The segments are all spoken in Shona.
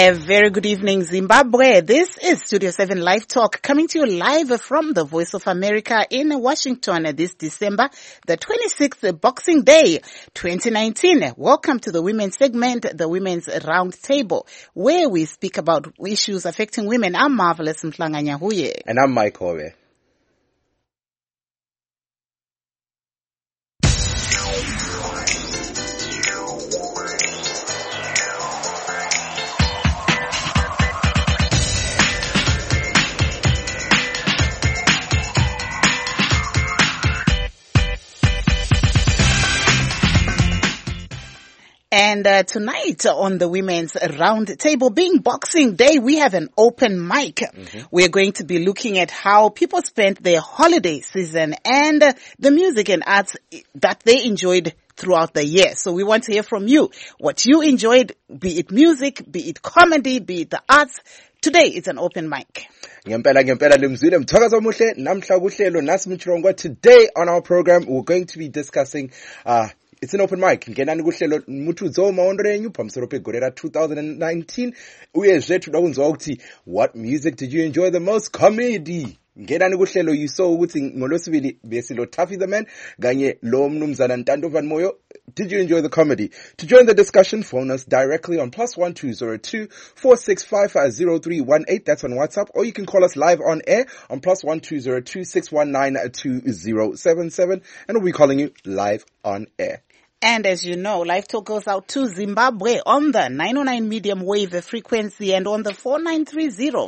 A very good evening, Zimbabwe. This is Studio 7 Live Talk, coming to you live from the Voice of America in Washington this December, the 26th, Boxing Day, 2019. Welcome to the women's segment, the Women's Round Table, where we speak about issues affecting women. I'm Marvelous Mhlanga Nyahuye. And I'm Mike Hove. And tonight on the Women's Round Table, being Boxing Day, we have an open mic. We're going to be looking at how people spent their holiday season and the music and arts that they enjoyed throughout the year. So we want to hear from you what you enjoyed, be it music, be it comedy, be it the arts. Today is an open mic. Today on our program, we're going to be discussing it's an open mic. Ngenani kuhlelo muthuzo maondrenyu pamsoro Gorera 2019. Uyezwe tudawunzwa ukuthi what music did you enjoy the most? Comedy. Ngenani kuhlelo you saw ukuthi ngolosibili besilo Taffy the Man kanye lo mnumzana Ntando Van Moyo. Did you enjoy the comedy? To join the discussion, phone us directly on +1202 465 That's on WhatsApp, or you can call us live on air on +1202 619 2077, and we'll be calling you live on air. And as you know, Live Talk goes out to Zimbabwe on the 909 medium wave frequency and on the 4930,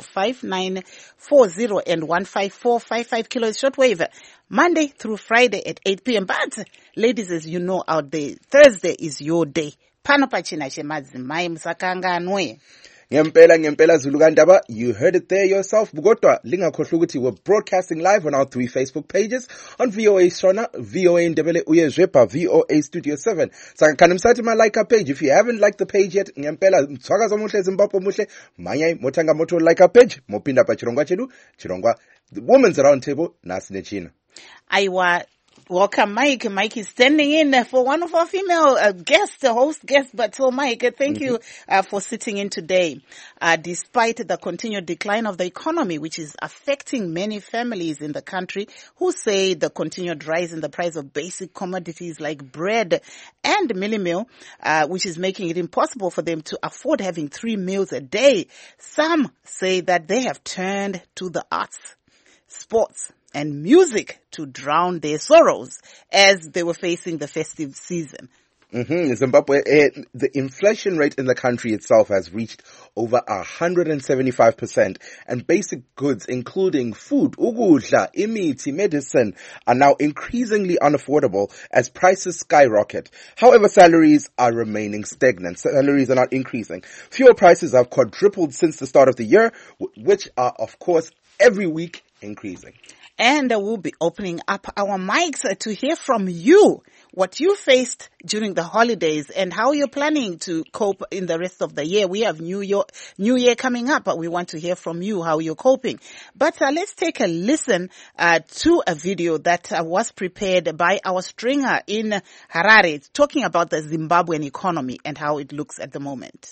5940 and 15455 kilohertz shortwave, Monday through Friday at 8 p.m. But ladies, as you know out there, Thursday is your day. Pano pachina shemazimai msakanganwe. Ngempela Zulu Kandaba, you heard it there yourself. Bugotwa, lingakhohlwa ukuthi we're broadcasting live on our 3 Facebook pages, on VOA Shona, VOA Ndebele Uyezwepa, VOA Studio 7. Saka kanimsathi ma like our page. If you haven't liked the page yet, ngempela mthwakaza muhle Zimbabwe muhle, manye motanga moto like our page, mopinda pa chirongwa chedu, chirongwa the Women's Round Table, nasi nechina. Aiwa. Welcome, Mike. Mike is standing in for one of our female host guests. But so, Mike, thank you for sitting in today. Despite the continued decline of the economy, which is affecting many families in the country, who say the continued rise in the price of basic commodities like bread and mealie meal, which is making it impossible for them to afford having 3 meals a day. Some say that they have turned to the arts, sports, and music to drown their sorrows as they were facing the festive season. Zimbabwe, the inflation rate in the country itself has reached over 175%, and basic goods, including food, ukudla, imithi, medicine, are now increasingly unaffordable as prices skyrocket. However, salaries are remaining stagnant. Salaries are not increasing. Fuel prices have quadrupled since the start of the year, which are, of course, every week increasing. And we'll be opening up our mics to hear from you, what you faced during the holidays and how you're planning to cope in the rest of the year. We have New Year coming up, but we want to hear from you how you're coping. But let's take a listen to a video that was prepared by our stringer in Harare, talking about the Zimbabwean economy and how it looks at the moment.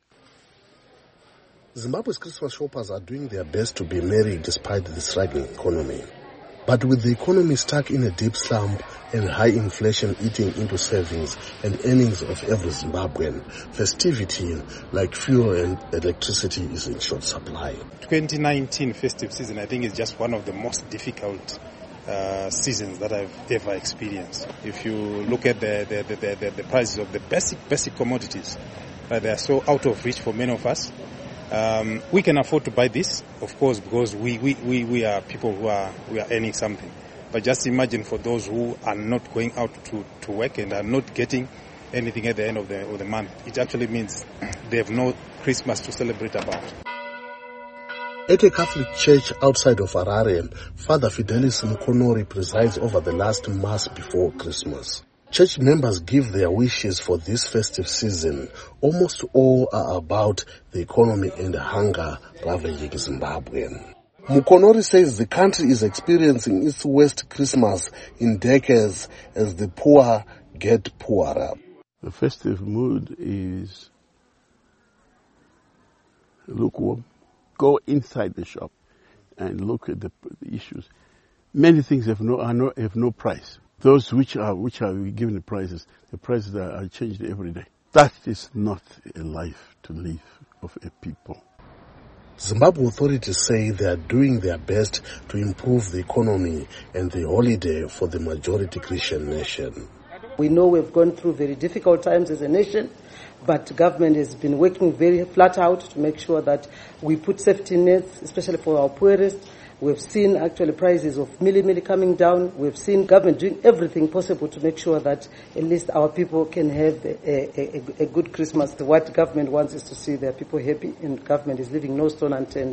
Zimbabwe's Christmas shoppers are doing their best to be merry despite the struggling economy. But with the economy stuck in a deep slump and high inflation eating into savings and earnings of every Zimbabwean, festivity like fuel and electricity is in short supply. 2019 festive season, I think, is just one of the most difficult seasons that I've ever experienced. If you look at the prices of the basic commodities, they are so out of reach for many of us. We can afford to buy this, of course, because we are people we are earning something. But just imagine for those who are not going out to work and are not getting anything at the end of the month. It actually means they have no Christmas to celebrate about. At a Catholic church outside of Harare, Father Fidelis Mukonori presides over the last Mass before Christmas. Church members give their wishes for this festive season. Almost all are about the economy and the hunger ravaging Zimbabwe. Mukonori says the country is experiencing its worst Christmas in decades as the poor get poorer. The festive mood is lukewarm. Go inside the shop and look at the issues. Many things have no price. Those which are given the prices are changed every day. That is not a life to live of a people. Zimbabwe authorities say they are doing their best to improve the economy and the holiday for the majority Christian nation. We know we've gone through very difficult times as a nation, but government has been working very flat out to make sure that we put safety nets, especially for our poorest. We've seen actually prices of milli coming down. We've seen government doing everything possible to make sure that at least our people can have a good Christmas. What government wants is to see their people happy, and government is leaving no stone unturned.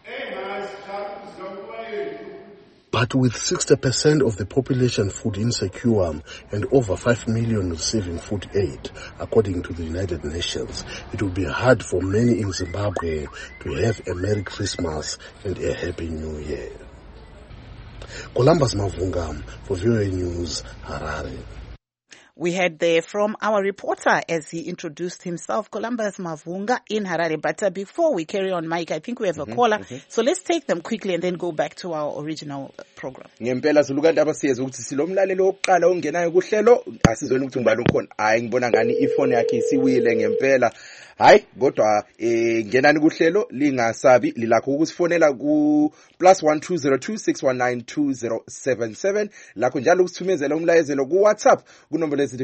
But with 60% of the population food insecure and over 5 million receiving food aid, according to the United Nations, it will be hard for many in Zimbabwe to have a Merry Christmas and a Happy New Year. Columbus Mavunga for VOA News, Harare. We heard there from our reporter as he introduced himself, Columbus Mavunga in Harare. But before we carry on, Mike, I think we have a caller. So let's take them quickly and then go back to our original program. Ngempela silukandaba siyeza ukuthi silomlaleli oqala ongenayo kuhlelo asizweni ukuthi ngibani ukhona. Hayi ngibona ngani ifone yakhe isiwile ngempela. Hayi kodwa ngenani kuhlelo lingasabi lilakho ukusifonela ku +12026192077 lakho njalo ukusithumezela umlayezelo ku WhatsApp kunombolo ezithi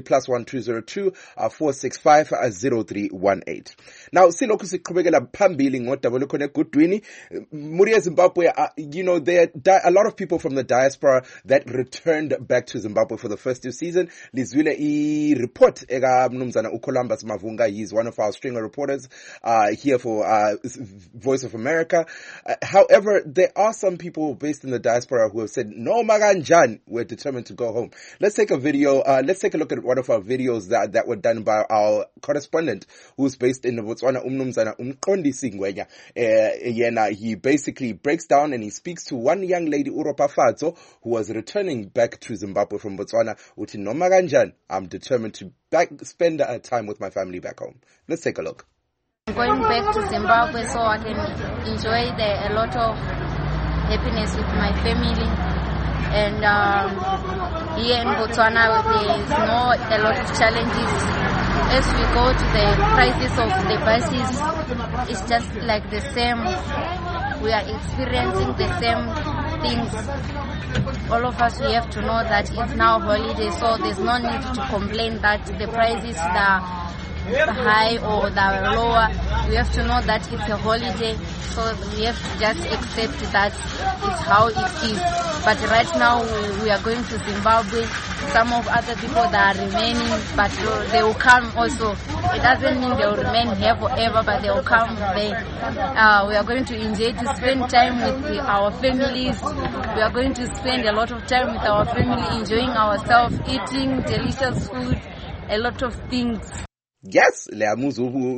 +12024650318. Now silokhu siqhubekela phambili ngodaba lokhona eGoodwini muri eZimbabwe. There are a lot of people from the diaspora that returned back to Zimbabwe for the festive season. Lizwile I report eka mnumzana uColumbus Mavunga. He is one of our stringer reporters here for Voice of America. However, there are some people based in the diaspora who have said, no maganjan, we're determined to go home. Let's take a video. Let's take a look at one of our videos that were done by our correspondent who's based in Botswana, Umnumzana Umqondisi Ngwenya. He basically breaks down and he speaks to one young lady, Uropa Fatso, who was returning back to Zimbabwe from Botswana. Uti no maganjan, I'm determined to spend time with my family back home. Let's take a look. I'm going back to Zimbabwe so I can enjoy a lot of happiness with my family. And here in Botswana, there is a lot of challenges. As we go to the prices of the buses, it's just like the same. We are experiencing the same things. All of us, we have to know that it's now holiday, so there's no need to complain that the prices are high or they're lower. We have to know that it's a holiday, so we have to just accept that it's how it is. But right now we are going to Zimbabwe. Some of other people that are remaining, but they will come also. It doesn't mean they will remain here forever, but they will come there. We are going to enjoy to spend time with our families. We are going to spend a lot of time with our family, enjoying ourselves, eating delicious food, a lot of things. Yes, we're going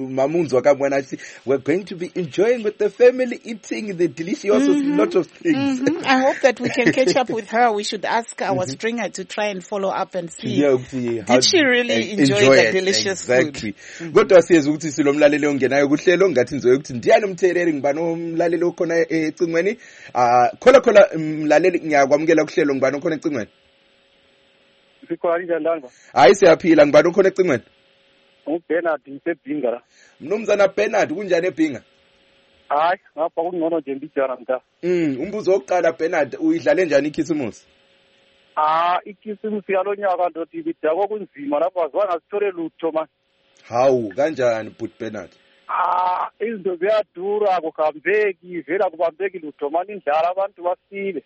to be enjoying with the family, eating the delicious lot of things. I hope that we can catch up with her. We should ask our stringer to try and follow up and see did she really enjoy the delicious food. Kodwa siyeza ukuthi silomlaleli ongenayo kuhlelo ngathi nizoye ukuthi ndiyani umtheleli ngibani umlaleli okhona ecingweni. Khola mlaleli ngiyakwamukela kuhlelo ngibani okhona ecingweni. Sikhona njani? Hayi siyaphila ngibani okhona ecingweni. Bernard Mpebinga la. Mnumzana Bernard kunjani eBinga? Hayi, ngapha kungcono nje mbijana mta. Umbuzo wokuqala Bernard, uyidlale njani ikhisimusi? Ikhisimusi yalonyaka ndothi bidako kunzima lapho azwana sithole lutho man. Hawu, kanjani but Bernard? Izinto ziyadura akuhambeki, vela kubambeki lutho man indlala abantu basile.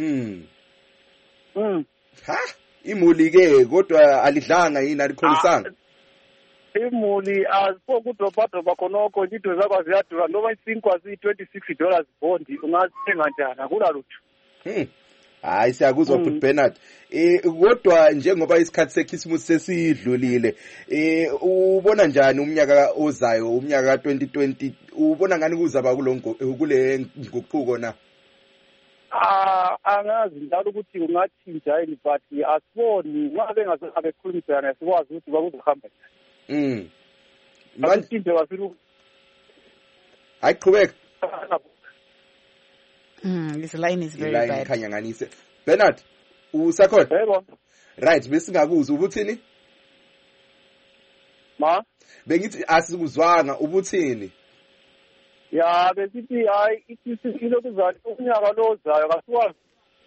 Imuli ke kodwa alidlanga yini alikholisanga? Imuli azipokudobhadobha khonokho into zakho ziyadura noma isinkwa $26 bondi ungathenga njani akula lutho. Hayi siyakuzwa but Bernard. Kodwa njengoba isikhathi seKhisimusi sesidlulile, ubona njani umnyaka ozayo, umnyaka ka2020, ubona ngani kuzaba kule nguquko na? Angazi njalo ukuthi ungathinja yini but asiboni ngabe ngabekhulumisana sikwazi ukuthi bakuzohamba njani. Manje Hayi qhubeka. This line is very Line bad. khanya nganise. Bernard, usakhona? Yebo. Right, besingakuzwa ubuthini? Ma? Bengithi asikuzwanga ubuthini? Ya besithi hayi ithi lokuzala unyaka lo ozayo kasikwazi.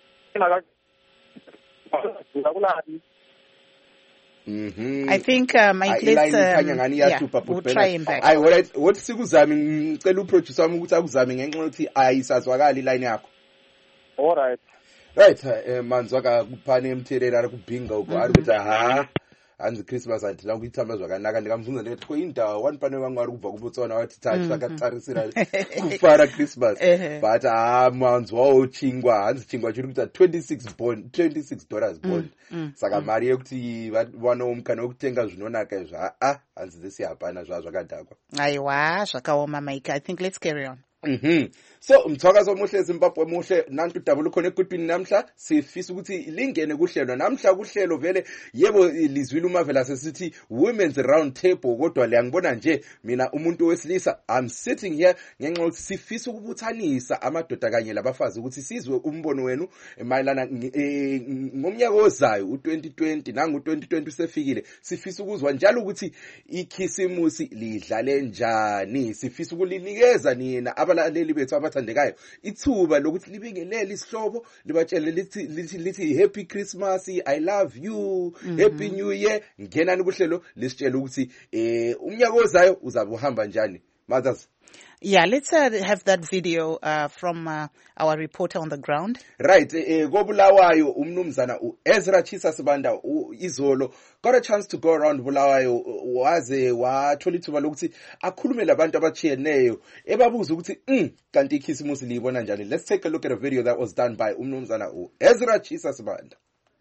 I think Mike, we'll try him back. Ayi alright, what sikuzami ngicela uproducer wami ukuthi akuzame ngenxa yokuthi ayisazwakala iline yakho. Alright. Right, manzwaka kuphane emthelela kubhinga ukwari ukuthi aha anzi Christmas anti la ukuyithamba zwakanaka ndikamfunza ngithi kuyindawo one pane wangwari kubva kuBotswana wathi touch akatarisira kufara Christmas but manzwa ochingwa anzi chingwa chiri kuita $26 bond saka mari yekuti vana umkana wekutenga zvinonaka izvo anzi this hapana zvakadhakwa Aiwa zvakaoma Mike. I think let's carry on. So mthwakazo omuhle Zimbabwe muhle nantu double connect kuthini namhla sifisa ukuthi lingene kuhlelo namhla kuhlelo vele yebo lizwile umavela sesithi women's round table kodwa le ngibona nje mina umuntu wesilisa I'm sitting here ngenxa ukuthi sifisa ukubuthanisa amadoda kanye labafazi ukuthi sizwe umbono wenu mayelana ngomnyaka ozayo u2020 nangu 2020 usefikile sifisa ukuzwa njalo ukuthi ikhisimusi lidlale njani sifisa ukulinikeza nina abalaleli bethu abathandekayo ithuba lokuthi libingelele isihlobo libatshele lithi happy Christmas, I love you, happy new year. Ngenani kuhlelo lisitshela ukuthi umnyaka ozayo uzabe uhamba njani. Mothers. Yeah, let's have that video from our reporter on the ground. Right, go-Bulawayo umnumzana Ezra Chisa Sibanda izolo got a chance to go around Bulawayo waze wathola ithuba lokuthi akhulume labantu abachiyeneyo ebabuza ukuthi kanti ikhisimusi liyibona njani. Let's take a look at a video that was done by umnumzana Ezra Chisa Sibanda.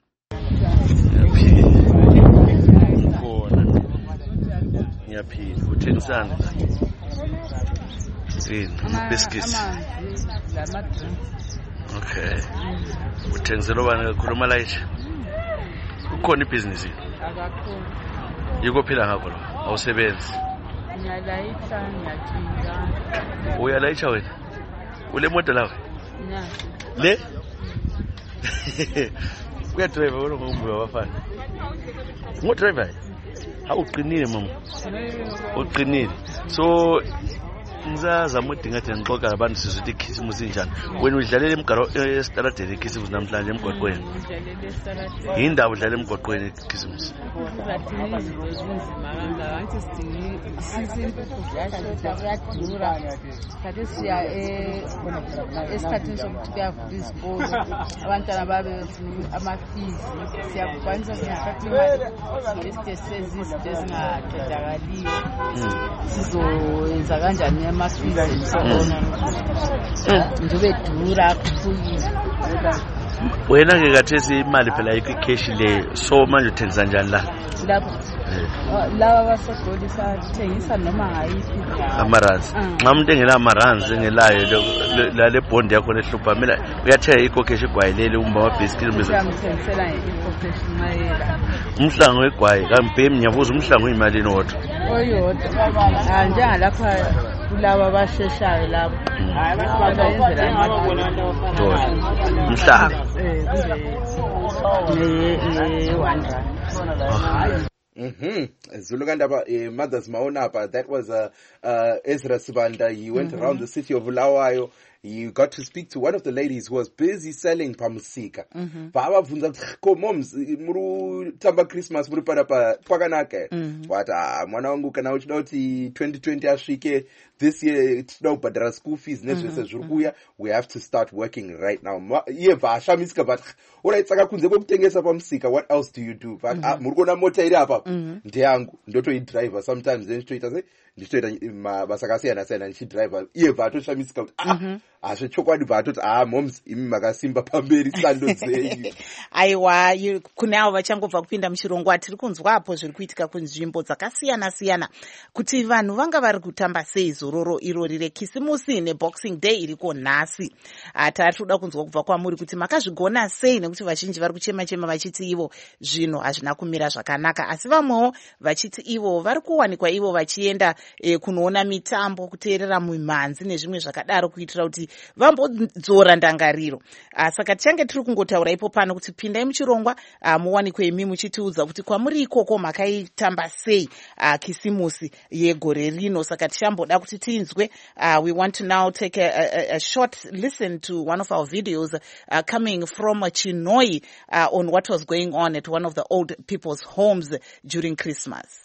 Ngiyaphila uthengisana biscuits. Okay. Uthengisela bani kakhuluma layicha? Ukhona ibhizinisi? Akakhona. Yiko phila ngakho lo. Awusebenzi. Ngiyalayicha ngiyathinga. Uyalayicha wena? Ule moto lawe? Na. Le? Uyadrive wena ngombuya wafana. Ngudriver. Awuqinile mama. Uqinile. So ngizazama udinga ukuthi ngixoxa labantu sizothi ikhisimusi njani. Wena udlalela emgaro estradeni ikhisimusi namhlanje emgwaqweni. Ngidlalela estradeni. Yindaba udlalela emgwaqweni ikhisimusi. Uzathini izinto zinzima kangaka ngathi sidinga impuphu ziyadura. Kade siya esikhathini sokuthi kuyavula izikolo abantwana babe amafizi siyakwanisa singafaka imali eside sezizinto ezingaqedakaliyo sizoyenza kanjani amafizi emisebona njobe dura kuphukile. Wena ke kathesi imali phela ikheshi le so manje uthengisa njani la? Lapho laba basegolisa thengisa noma ngayiphi amaranzi. Nxa umuntu engela amaranzi engelayo le bond yakho lehlupha mina uyathenga ikokheshi igwayelele umba wa biscuit ngithengisela ikokheshi mayela. Umhlango wegwayi kampemi ngiyabuza umhlango uyimalini wodwa? Oyodwa. Njengalapha kulaba abasheshayo labo. Umhlango. Zulukandaba Mothers Maonapa, that was Ezra Sibanda. He went around the city of Bulawayo. You got to speak to one of the ladies who was busy selling pamusika. Baba vunza moms muru tamba Christmas muru para paganake. What mwana wangu kana uchinoti 2020 ashike this year no badra school fees nezwe zurkuya. We have to start working right now. Ye va shamiska but ora itsaka kunze kokutengesa pamusika. What else do you do? But muru na mota iri apa. Ndiyangu ndoto I driver sometimes then straight say nditoita basakasiyana siyana nchi driver iye vato shamiska chokwadi vato moms imi makasimba pamberi sando dzenyu. Aiwa kunavo vachangobva kupinda muchirongwa tiri kunzwapo zviri kuitika kunzvimbo dzakasiyana siyana kuti vanhu vanga vari kutamba sei zororo irori rekisimusi neboxing day iriko nhasi. Tari toda kunzwa kubva kwamuri kuti makazvigona sei nekuti vazhinji vari kuchema vachiti ivo zvinhu hazvina kumira zvakanaka asi vamwewo vachiti ivo vari kuwanikwa ivo vachienda kunoona mitambo, kuteerera mimhanzi nezvimwe zvakadaro kuitira kuti vambodzora ndangariro. Saka tichange tiri kungotaura ipo pano kuti pindai muchirongwa muwanikwe imi muchitiudza kuti kwamuri ikoko makaitamba sei kisimusi yegore rino. Saka tichamboda kuti tinzwe. We want to now take a short listen to one of our videos coming from Chinhoyi on what was going on at one of the old people's homes during Christmas.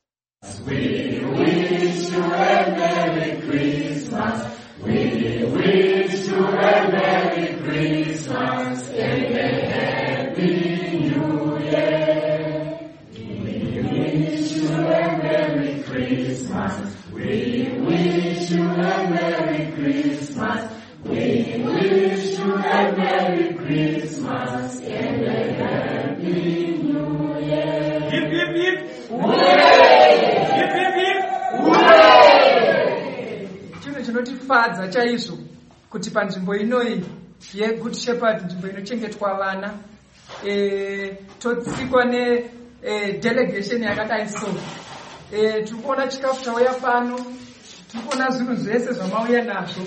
We wish you a Merry Christmas. We wish you a Merry Christmas and a Happy New Year. We wish you a Merry Christmas. We wish you a Merry Christmas. We wish you a Merry Christmas and a Happy New Year. Hip, hip, hip. Hooray! Hip, hip, hip. Hooray! Chinhu chinotifadza chaizvo kuti panzvimbo inoyi yeGood Shepherd, nzvimbo inochengetwa vana, totsikwa delegation yakadai so. Tiri kuona chikafu chauya pano, tiri kuona zvinhu zvese zvamauya nazvo.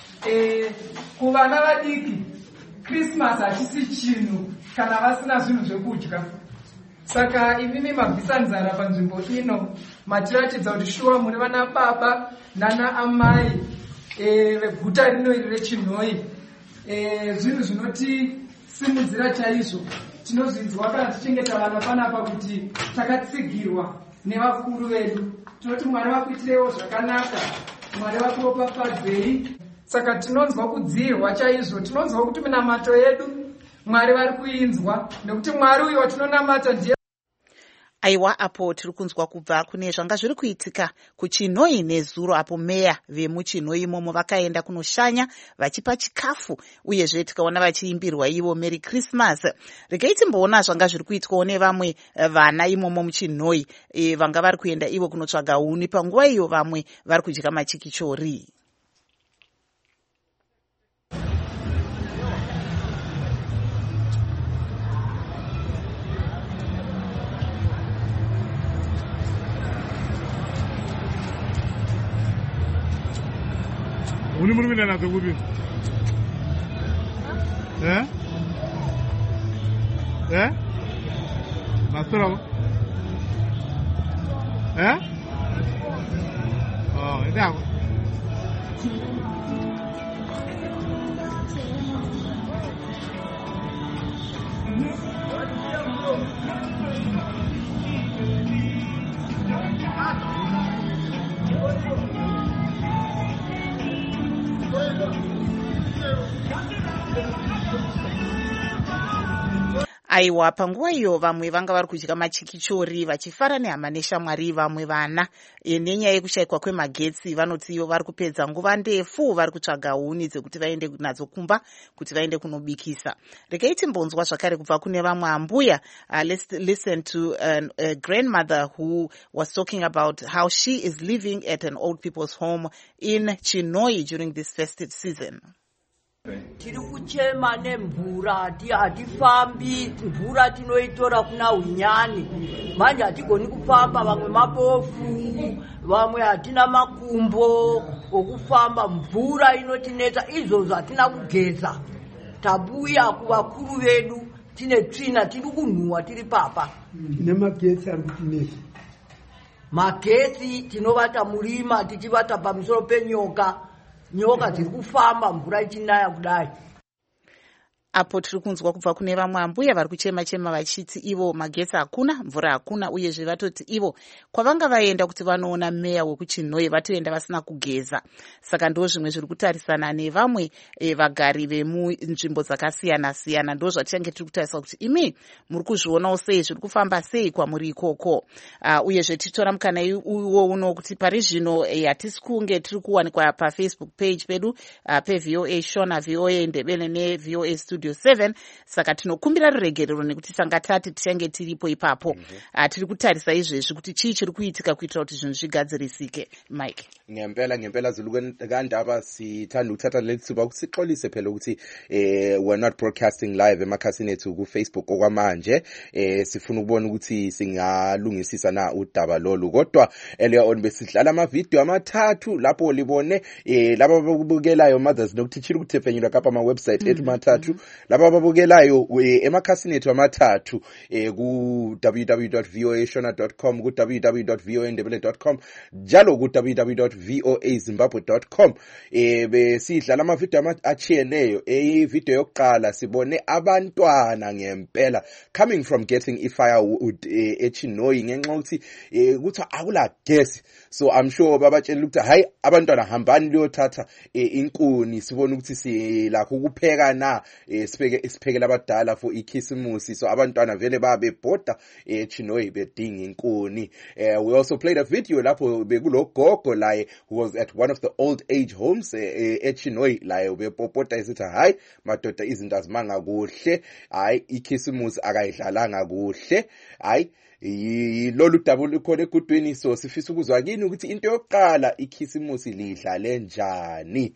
Kuvana vadiki Christmas hachisi chinhu kana vasina zvinhu zvekudya. Saka imimi mabvisa nzara panzvimbo ino matiratidza kuti shuwa muri vana baba nana amai veguta rino iri reChinhoyi. Zvinhu zvinotisimudzira chaizvo. Tinozvinzwa kana tichengeta vana panapa kuti takatsigirwa nevakuru vedu. Tinoti Mwari vakuitirewo zvakanaka, Mwari vakuropafadzei. Saka tinonzwa kudzirwa chaizvo, tinonzwa kuti minamato yedu Mwari vari kuinzwa, nekuti Mwari uyu watinonamata ndiye. Aiwa, apo tiri kunzwa kubva kune zvanga zviri kuitika kuChinhoyi nezuro, apo meya vemuChinhoyi imomo vakaenda kunoshanya vachipa chikafu, uyezve tikaona vachiimbirwa ivo Merry Christmas. Regai timboona zvanga zviri kuitwawo nevamwe vana imomo muChinhoyi, vanga vari kuenda ivo kunotsvaga huni, panguva iyo vamwe vari kudya machikichori. Uni muri mina nazo kubi. Masoro. Oh, ndio. Aiwa, panguva iyo vamwe vanga vari kudya machikichori vachifara nehama neshamwari. Vamwe vana nenyaya yekushayikwa kwemagetsi vanoti ivo vari kupedza nguva ndefu vari kutsvaga huni dzekuti vaende nadzo kumba kuti vaende kunobikisa. Regai timbonzwa zvakare kubva kune vamwe ambuya. Let's listen to a grandmother who was talking about how she is living at an old people's home in Chinhoyi during this festive season. Tiri kuchema nemvura, hatifambi, mvura tinoitora kuna unyani. Manje hatigoni kufamba, vamwe mapofu, vamwe hatina makumbo okufamba, mvura inotinetsa, izvozvo hatina kugeza. Tabuya kuvakuru vedu, tine tsvina, tiri kunhuhwa tiri papa. Nemagetsi ari kutinetsa. Magetsi tinovata murima, tichivata pamusoro penyoka. Nyoka dziri kufamba mvura ichinaya kudai. Apo tiri kunzwa kubva kune vamwe ambuya vari kuchema-chema vachiti ivo magetsi hakuna, mvura hakuna, uyezve vatoti ivo kwavanga vaenda kuti vanoona meya wekuChinhoyi vatoenda vasina kugeza. Saka ndo zvimwe zviri kutarisana nevamwe vagari vemunzvimbo dzakasiyana-siyana. Ndo zvatichange tiri kutarisa kuti imi muri kuzvionawo sei, zviri kufamba sei kwamuri ikoko. Uyezve tichitora mukana uwo uno kuti pari zvino hatisi kunge tiri kuwanikwa paFacebook page pedu peVOA Shona, VOA Ndebele neVOA Studio Studio 7. Saka tinokumbira ruregerero nekuti tangatati tichange tiripo ipapo. Tiri kutarisa izvezvi kuti chii chiri kuitika kuitira kuti zvinhu zvigadzirisike. Mike. Ngempela Zulu kandaba sithanda ukuthatha leli thuba ukuthi sixolise phela ukuthi we're not broadcasting live emakhasini ethu ku Facebook okwamanje. Sifuna ukubona ukuthi singalungisisa na udaba lolu, kodwa earlier on besidlala ama video amathathu lapho libone laba ababukelayo mothers nokuthi chiri kuthefenyelwa kapha ama website ethu mathathu laba ababukelayo emakhasini ethu amathathu ku www.voashona.com, ku www.voandebele.com, njalo ku www.voazimbabwe.com. Besidlala ama video achiyeneyo. Video yokuqala sibone abantwana ngempela coming from getting ifirewood eChinoyi ngenxa ukuthi ukuthi akula gas. So I'm sure babatshela ukuthi hayi abantwana hambani liyothatha inkuni sibone ukuthi silakho ukupheka na siphekela abadala for ikhisimusi. So abantwana vele babebhoda eChinoyi bedinga inkuni. We also played a video lapho bekulogogo laye who was at one of the old age homes eChinoyi laye ubepopota esithi hayi madoda izinto azimanga kuhle, hayi ikhisimusi akayidlalanga kuhle, hayi lolu daba likhona egudwini. So sifisa ukuzwa kini ukuthi into yokuqala ikhisimusi lidlale njani.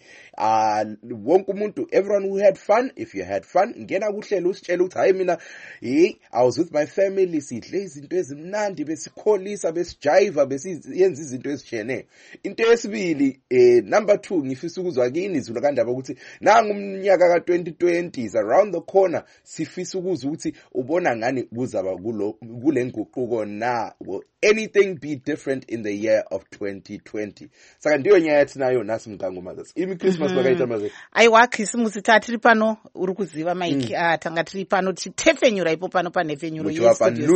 Wonke umuntu, everyone who had fun, if you had fun, ngena kuhlelo usitshela ukuthi hayi mina I was with my family, sidle izinto ezimnandi, besikholisa, besijiva, besiyenza izinto ezitshiyeneyo. Into yesibili number 2 ngifisa ukuzwa kini Zulu kandaba ukuthi nangu umnyaka ka2020 is around the corner. Sifisa ukuzwa ukuthi ubona ngani kuzaba kule nguquko na will anything be different in the year of 2020. Saka ndiyo nyathi nayo nasi mngangu mothers imi Christmas bakaita maze aiwa Christmas tiri pano uri kuziva Mike. Tanga tiri pano tichitefenyura ipo pano panefenyuro yeStudio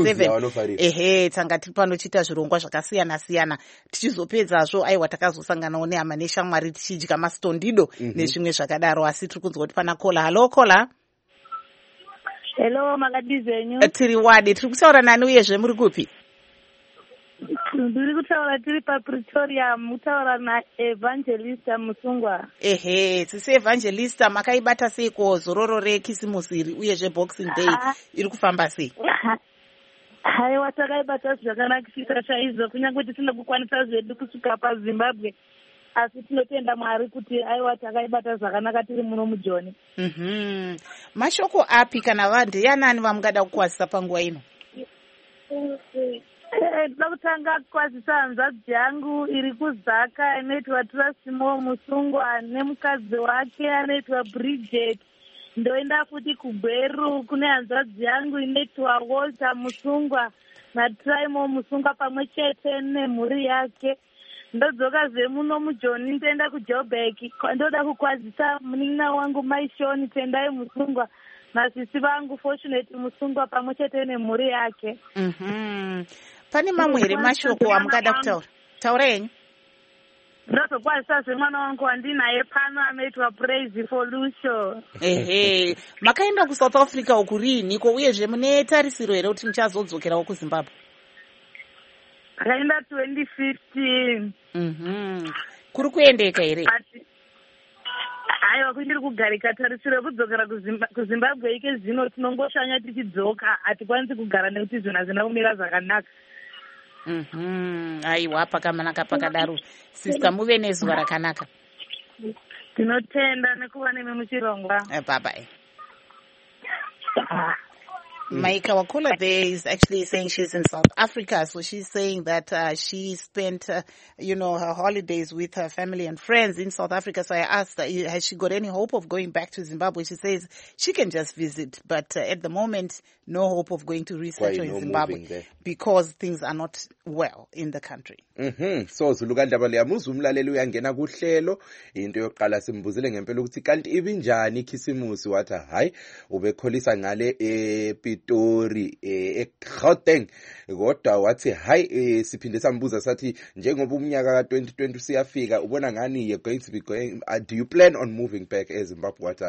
7. Tanga tiri pano chita zvirongwa zvakasiyana siyana tichizopedzazvo aiwa takazosanganawo nehama neshamwari tichidya mastondido nezvimwe zvakadaro. Asi tiri kunzwa kuti pana kola. Hello kola. Hello makadizenyu. Tiri wadi tiri kutaura nani uyezve muri kupi? Ndiri kutaura tiri paPretoria, mutaura naEvangelista Musungwa. Sisi Evangelista makaibata seiko zororo rekisimusi iri uyezve Boxing Day iri kufamba sei? Haiwa takaibata zvakanakisisa chaizvo kunyange tisina kukwanisa zvedu kusvika paZimbabwe. Asi tinotenda Mwari kuti aiwa takaibata zvakanaka tiri muno muJoni. Mashoko api kana vanhu yanani vamungada kukwazisa panguva ino? Ndoda kutanga kukwazisa hanzvadzi yangu iri kuZaka anoitwa Trustmo Musungwa nemukadzi wake anoitwa Bridget. Ndoenda futi kuGweru kune hanzvadzi yangu inoitwa Walter Musungwa naTraimo Musungwa pamwe chete nemhuri yake. Ndodzoka zvemuno muJoni ndoenda kuJoburg. Ndoda kukwazisa munin'ina wangu Maishoni Tendai Musungwa nasisi vangu Fortunate Musungwa pamwe chete nemhuri yake. Pane mamwe here mashoko amungada kutaura? Taura yenyu. Ndozokwazisa zvemwana wangu wandinaye pano anoitwa Praise for Lucio. Makaenda kuSouth Africa uku riiniko uyezve mune tarisiro here kuti muchazodzokerawo kuZimbabwe? Akaenda 2015. Kuri kuendeka here? Aiwa kuchiri kugarika tarisiro yekudzokera kuZimbabwe ike zvino tinongoshanya tichidzoka hatikwanisi kugara nekuti zvinhu hazvina kumira zvakanaka. Aiwa pakamanaka pakadaro. Sister muve nezuva rakanaka. Tinotenda nekuva nemi muchirongwa. Bye bye. Maika Wakula there is actually saying she's in South Africa, so she's saying that she spent, her holidays with her family and friends in South Africa. So I asked her, has she got any hope of going back to Zimbabwe? She says she can just visit, but at the moment, no hope of going to research in Zimbabwe because things are not well in the country. So Zulu kandaba liyamuza umlaleli uyangena kuhlelo into yokuqala simbuzile ngempela ukuthi kanti ibinjani ikhisimusi wathi hayi ubekholisa ngale ePitori eGauteng kodwa wathi hayi siphinde sambuza sathi njengoba umnyaka ka2020 siyafika ubona ngani you're going to be going do you plan on moving back eZimbabwe? Wathi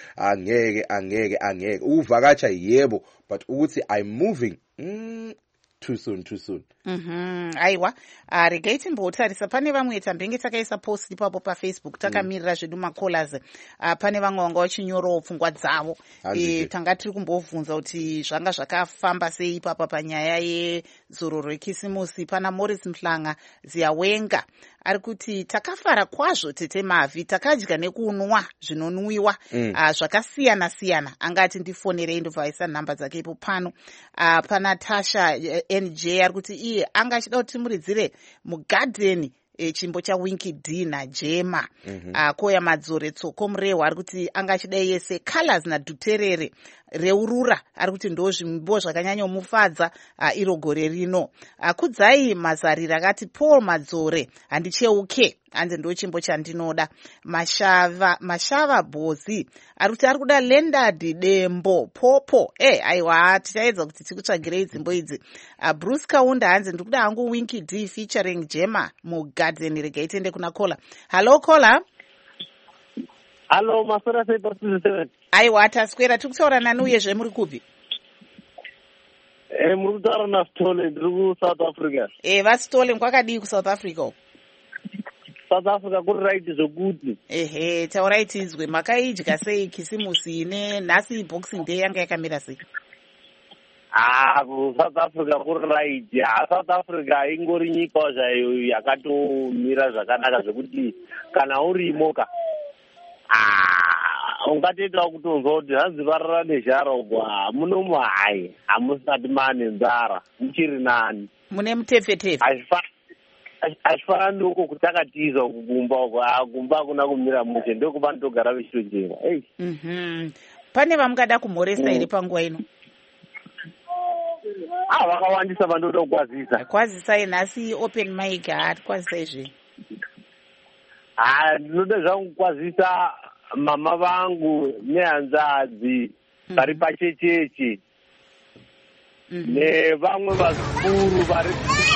angeke uvakatsha yebo but ukuthi I'm moving too soon. Aiwa, regai timbotarisa. Pane vamwe tambenge takaisa post ipapo paFacebook takamirira zvedu macallers. Pane vamwe vanga vachinyorawo pfungwa dzavo. Tanga tiri kumbobvunza kuti zvanga zvakafamba sei ipapa panyaya yezororo rekisimusi. Pana Morris Mhlanga Ziyawenga ari kuti takafara kwazvo tete Mavhi, takadya nekunwa zvinonwiwa zvakasiyana siyana. Angati ndifonerei ndobva aisa nhamba dzake ipo pano. Pana Tasha NJ ari kuti iye anga achida kuti timuridzire mugadheni chimbo chaWinky D naJema. Koya Madzore Tsoko Murehwa ari kuti anga achida yese Colors naDhuterere Reurura ari kuti ndo zvimbo zvakanyanyomufadza iro gore rino. Kudzai Mazarira akati Paul Madzore handicheuke hanzi ndo chimbo chandinoda. Mashava Bozi ari kuti ari kuda Lendard Dembo Popo. Aiwa tichaedza kuti tikutsvagirei dzimbo idzi. Bruce Kaunda hanzi ndikuda hangu Winky D featuring Jema mugarden. Regai tiende kuna Kola. Hello Kola. Hello, Masora Saper 7. Aiwa taswera tikutaura nani uyezve muri kupi? Muri kutaura naStole ndiri kuSouth Africa. VaStole kwakadii kuSouth Africa? South Africa kuri right zvokuti. Taurai tizwe makaidya sei kisimusi nhasi Boxing Day yanga yakamira sei? South Africa kuri right. South Africa ingori nyika zvayo yakatomira zvakanaka zvokuti kana urimoka ungatoitawo kutonzwa kuti hanzi varara nezhara uko munomu hai hamusati mane nzara muchiri nani mune mutefetefe azvifanani ndoko kutakatiza kugumba uko gumba hakuna kumira mushe ndokuva ndogara vechitojenga. Pane vamungada kumhoresa here panguva ino? Vakawandisa vandoda kukwazisa. Kwazisai nhasi open mic hatikwazisai zve. Ndinoda zvangu kukwazisa mama vangu nehanzadzi vari pachecheche nevamwe vazukuru vari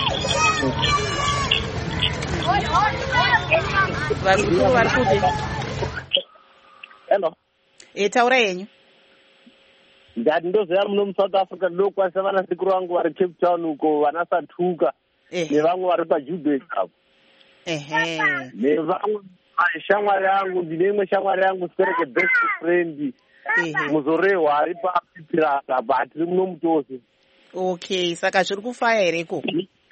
kuti. Hello. Taura yenyu. Ndati ndozoya muno muSouth Africa ndinokwazisa vanasikuru vangu vari Cape Town uko vana Sathuka nevamwe vari paJubex apo. Nevamwe shamwari yangu ndine imwe shamwari yangu sipereke best friend Muzorehwa ari papipirasa apa tiri muno mutose. Okay, saka zviri kufaya hereko?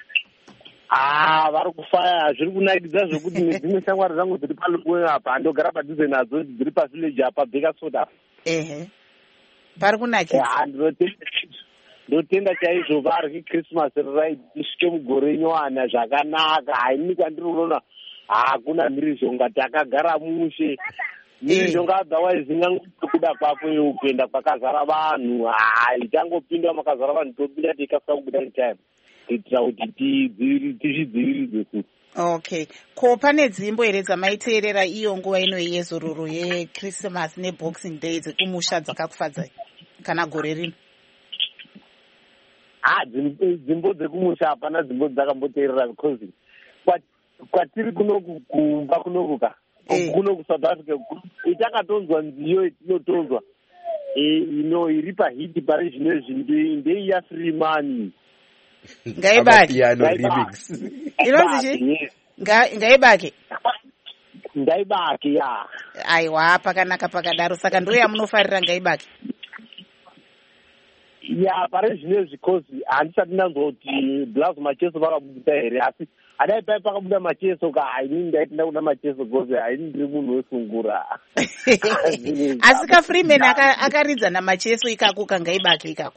Vari kufaya zviri kunakidza zvokuti nedzimwe shamwari dzangu dziri paLuboya apa ndogara padhuze nadzo dziri pavillage apa Bakersfield apa. Pari kunakidza. Ndotenda chaizvo varyi Christmas right isvike mugore nywana zvakanaka. Haini kwandiri unoona hakuna mhirizhonga takagara mushe. Mhirizhonga otherwise ingangekuda kwapo upenda kwakazara vanhu. Itangopinda makazara vanhu topinda tikafika kubuda time kuitira kuti tizvidziviridze kuti. Okay. Ko pane dzimbo here dzamaiteerera iyo nguva ino yezororo yeChristmas neBoxing Day dzekumusha dzakakufadzai kana gore rino? Dzimbo dzekumusha hapana dzimbo dzakamboteerera because kwatiri kunoku kumba kunokuka kuno kuSouth Africa itakatonzwa nziyo itinotonzwa iri pahiti pari zvinezvi ndeiya Freeman Ngaibake inonzi Ngaibake ya aiwa pakanaka pakadaro saka ndo yamunofarira Ngaibake ya pari zvinezvi cause handisati ndanzwa kuti Blaze Macheso vakabudisa here asi adai pai pakabuda Macheso haini ndaiti kuda Macheso cause haini ndiri munhu wesungura. Asi kaFreeman akaridza naMacheso ikako kaNgaibake ikako.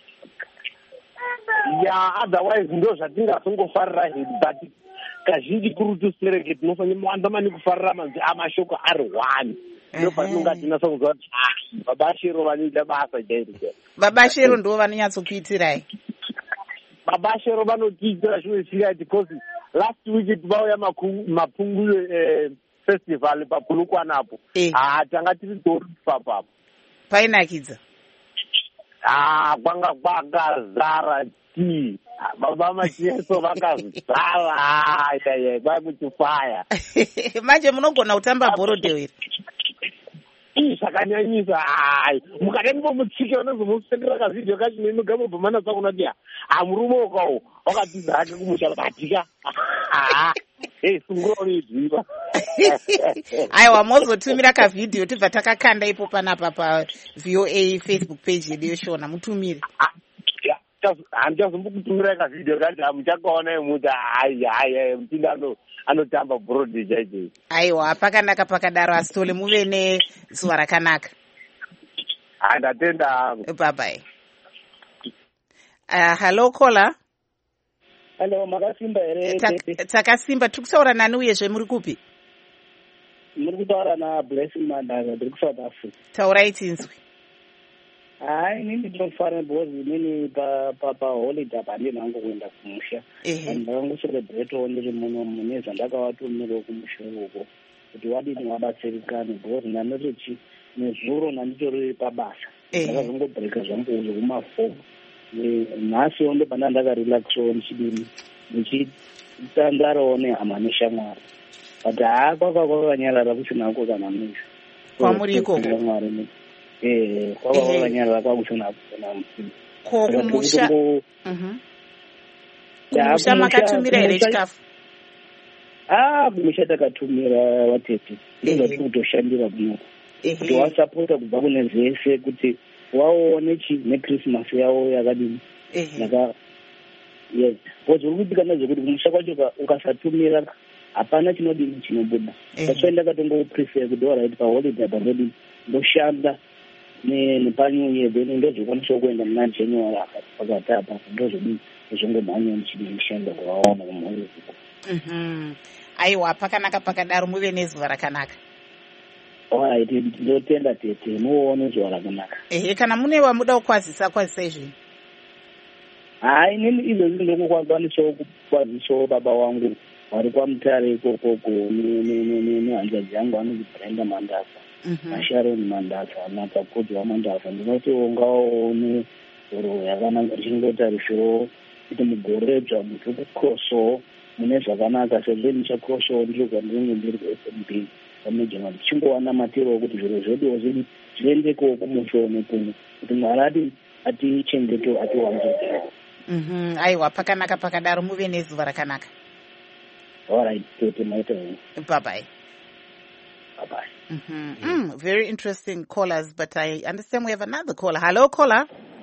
Otherwise ndo zvatingasongofarira hedu but kazhinji kurutu sikereke tinofanira muwanda mani kufarira manzi amashoko ari one. Ndo patinonga tinasa kuzwa kuti babashero vanoita basa chairo. Babashero ndo vanonyatsokuitirai? Babashero vanotiitira zvimwe zvisingati because last week vauya mapunguyo festival paPolokwane apo. Tanga tiri tori papapo. Painakidza? Kwanga kwakazara tii. Baba Macheso vakazara kwakuti faya. Manje munogona kutamba bhorodho here? zvakanyanyisa hai mukatani momutsika unozomusendera kavhidhiyo kacho nemugamo bvamana tsakuna kuti murume wakawo wakatiza hake kumusha katika sunguronidziva aiwa mozotumira kavhidhiyo tibva takakanda ipo panapa pavoa Facebook page yedu yoshona mutumire handichazombokutumirai kavhidhiyo kati hamuchakaona muti hai mupinda anotamba brodhi chaizvei. Aiwa pakanaka pakadaro Asitole muve nezuva rakanaka. Ndatenda hangu. Bye bye. Hello caller. Hello makasimba here. Takasimba tiri kutaura nani uyezve muri kupi? Muri kutaura naBlessing Mandaza ndiri kuSouth Africa. Taurai tinzwi. Hai inini ndinofanira because inini paholiday pandina hangu kuenda kumusha. Ndakangoserebhretewo ndiri muno mune zvandakavatumirawo kumusha ikoko kuti wadini wabatsirikane because ndanototi nezuro nanditori pabasa. Ndakazongobhureka zvangu zvekumafoni. Nhasiwo ndo panda ndakarelaxawo ndichidini ndichitandarawo nehama neshamwari but kwakanyarara kusina ko kana misa kwamuri ikoko kwakanyarara kwakusina kana misi kumusha kumusha makatumira here chikafu kumusha takatumira watete ndizva tiri kutoshandira kunoko kuti wasapota kubva kune zvese kuti waone nechristmas yavo yakadini yes because uri kutikana zvekuti kumusha kwacho ukasatumira hapana chinodini chinobuda pasai ndakatongoprefer kuti alright paholiday pandodini ndoshanda nepanyu year then ndozokwanisa kuenda muna January pakati apa ndozodini zvongomhanya ndichishanda kuvaona kumhuri. Aiwa pakanaka pakadaro muve nezuva rakanaka. Alright, ndotenda tete muone zuva rakanaka. Kana mune wamuda kukwazisa zvino. Hai nini izvo ndinokukwanisawo kukwazisa baba wangu vari kwaMutare ikoko nehanzvadzi yangu anonzi Brenda Mandasa naSharon Mandasa naTakodzi Mandasa. Ndinoti ungaone zuro yakanaka richingotarisiro kuti mugoredzva muti kukroso mune zvakanaka sezvo ndichakroso ndiri kwandinenge ndiri kuFNB pamejana ndichingowana matiro kuti zviro zvedu zvidi zviendeko kumushone kuno kuti Mwari atichengete atiwanze. Aiwa pakanaka pakadaro muve nezuva rakanaka. Alright, tete maita. Bye bye. Very interesting callers, but I understand we have another caller. Hello caller.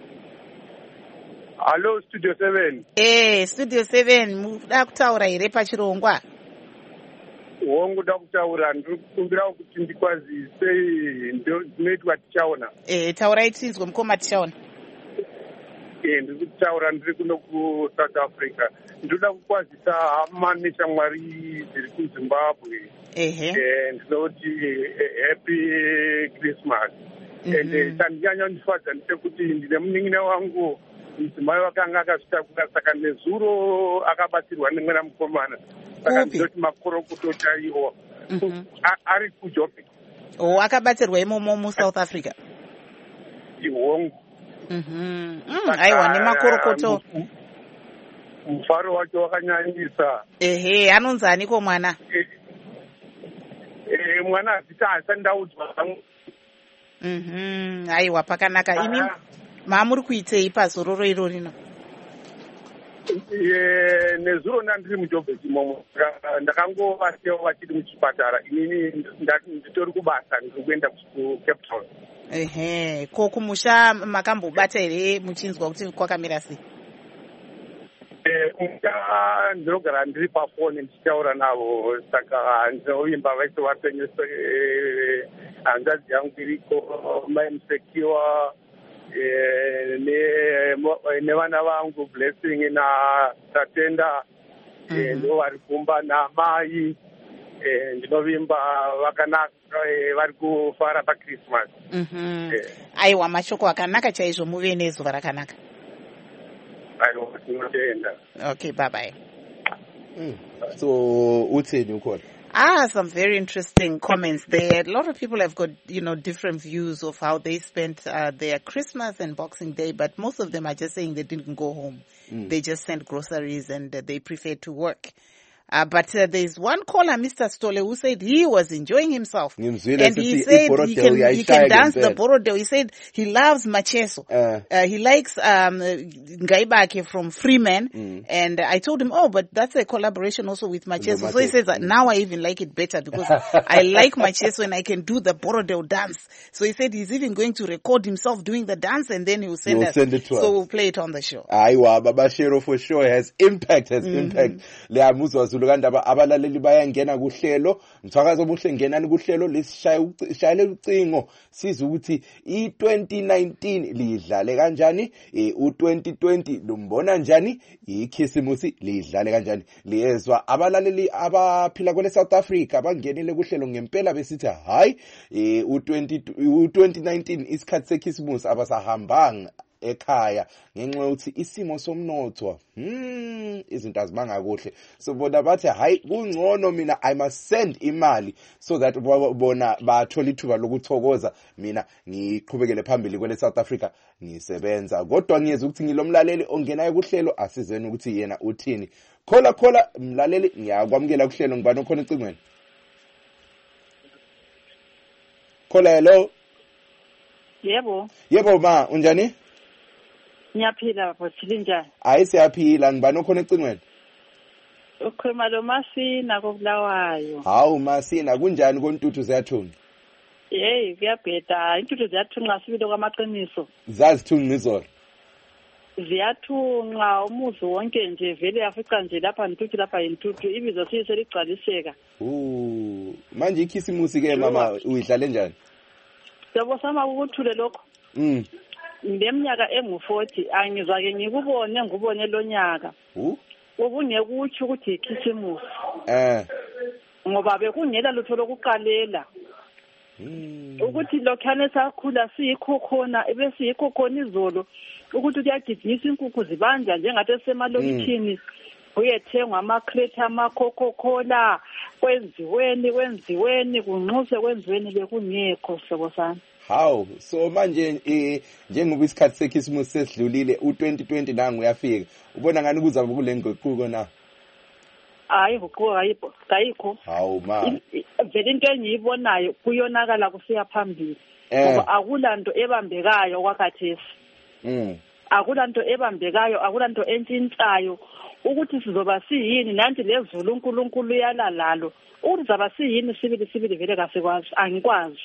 Hello Studio 7. Studio 7 muda kutaura here pachirongwa. Wongoda kutaura ndiri kukumbira kuti ndikwazise ndinoitwa tichaona. Taurai tinzwe mukoma tichaona. Ndiri kutaura ndiri kuno kuSouth Africa. Ndinoda kukwazisa hama neshamwari dziri kuZimbabwe. Ndinoti happy Christmas. Chandinyanya kundifadza ndechekuti ndine munin'ina wangu mudzimai wakanga akazvitakura saka nezuro akabatsirwa nemwana mukomana. Saka ndinoti makorokoto chaiwo ari kuJoburg. Akabatsirwa imomo muSouth Africa. Ihongu. Aiwa nemakorokoto. Mufaro wacho wakanyanyisa. Anonzi aniko mwana? Mwana zita asandaudzwa. Aiwa pakanaka. Imi maamuri kuitei pazororo iro rino? Nezuro ndandiri muJoburg imomo. Ndakangowasiyawo vachiri muchipatara. Inini nditori kubasa ndikuenda kuCape Town. Ko kumusha makambobata here muchinzwa kuti kwakamira sei? Ndinogara ndiri pafoni ndichitaura navo saka ndinoimba vaisi vapenyu hanzvadzi yangu iriko mai Musekiwa nevana vangu Blessing naTatenda ndo vari kumba namai ndinovimba vakanaka vari kufara paChristmas. Aiwa mashoko akanaka chaizvo muve nezuva rakanaka. Aiwa tinotenda. Okay, bye bye. So utseni ukhona? Some very interesting comments there. A lot of people have got, different views of how they spent their Christmas and Boxing Day, but most of them are just saying they didn't go home. They just sent groceries and they prefer to work. But there's one caller, Mr. Stole, who said he was enjoying himself. And he said he can dance the Borodeo. He said he loves Macheso. He likes Ngaibake from Freeman. And I told him, but that's a collaboration also with Macheso. So he says that now I even like it better because I like Macheso and I can do the Borodeo dance. So he said he's even going to record himself doing the dance and then he will send us. So we'll play it on the show. Aiwa, Baba Shero for sure has impact. Le amuzwa Zulu kandaba abalaleli bayangena kuhlelo. Mthakazo obuhle ngenani kuhlelo lesishayele ucingo siza ukuthi i2019 lidlale kanjani, u2020 lumbona njani, ikhisimusi lidlale kanjani. Liyezwa abalaleli abaphila kwele South Africa bangenile kuhlelo ngempela besithi hayi u2019 isikhathi sekhisimusi abasahambanga ekhaya ngenxa yokuthi isimo somnotho izinto azimanga kuhle, so bona bathi hayi kungcono mina I must send imali so that bona bathola ithuba lokuthokoza mina ngiqhubekele phambili kwele South Africa ngisebenza. Kodwa ngiyeza ukuthi ngilomlaleli ongenayo kuhlelo asizeni ukuthi yena uthini. Khola mlaleli ngiyakwamukela kuhlelo ngibani okhona ecingweni. Khola hello. Yebo ma unjani? Ngiyaphila baba, silinjani? Hayi siyaphila, ngibani okhona ecingweni? Ukhuluma lo Masina koBulawayo. Hawu Masina kunjani kontuthu ziyathunga? Kuyabheda, intuthu ziyathunga sibile kwamaqiniso. Zazithunga izolo. Ziyathunga umuzi wonke nje vele yafica nje lapha intuthu lapha intuthu ibizo seligcwaliseka. Manje ikhisimusi ke mama uyidlale njani? Sebo sama ukuthule lokho. Ngeminyaka engu40 angizake ngikubone lo nyaka. Ubungekuthi ukuthi ikhisimusi. Ngoba bekungela lutho lokuqalela. Ukuthi lokhane sakhula siyikho khona ebesiyikho khona izolo ukuthi kuyagijisa inkukhu zibanja njengathi esemalokishini uyethengwa ama-crate ama-Coca-Cola kwenziweni kunxuse kwenziweni bekungekho sebo sami. How so manje njengoba isikhathi sekhisimusi sesidlulile u2020 nangu uyafika ubona ngani kuzabe kule nguquko na? Hayi nguquko ayikho. Hawu ma vele into engiyibonayo kuyonakala kusiya phambili ngoba akulanto ebambekayo kwakhathesi. Akulanto ebambekayo, akulanto entshintsayo ukuthi sizoba siyini nanti lezulu uNkulunkulu uyalalalo ukuthi zaba siyini sibili vele kasekwazi angikwazi.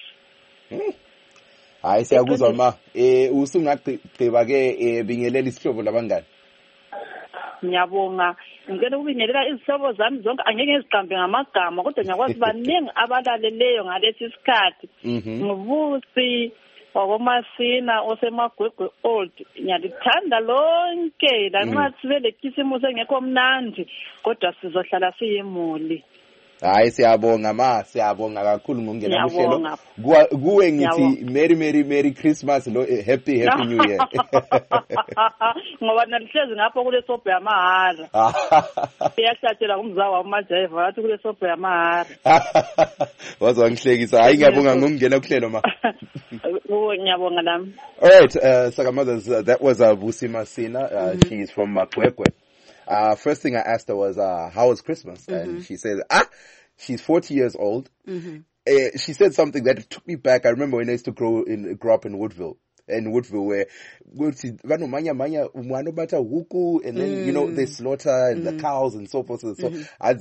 Hayi siyakuzwa ma usungagqiba ke bingelela isihlobo labangani. Ngiyabonga ngicela ukubingelela izihlobo zami zonke angeke ngiziqambe ngamagama kodwa ngiyakwazi baningi abalaleleyo ngalesi sikhathi. Ngubusi wakoMasina osemagwegwe old ngiyalithanda lonke lanxa sibele khisimusi engekho mnandi kodwa sizohlala siyimuli. Hayi siyabonga kakhulu ngokungena kuhlelo. Kuwe ngithi Merry Christmas lo Happy New Year. Ngoba nalihlezi ngapho kule sobho yamahara. Iyahlatshela kumzawa wamaJaiva athi kule sobho yamahara. Wazangihlekisa. Hayi ngiyabonga ngokungena kuhlelo ma. Ngiyabonga nami. All right, Sakamothers, that was Busi Masina. She's from Magwegwe. First thing I asked her was, how was Christmas? And she said, she's 40 years old. She said something that took me back. I remember when I used to grow up in Woodville. Where manya huku, and then they slaughter and the cows and so forth and so.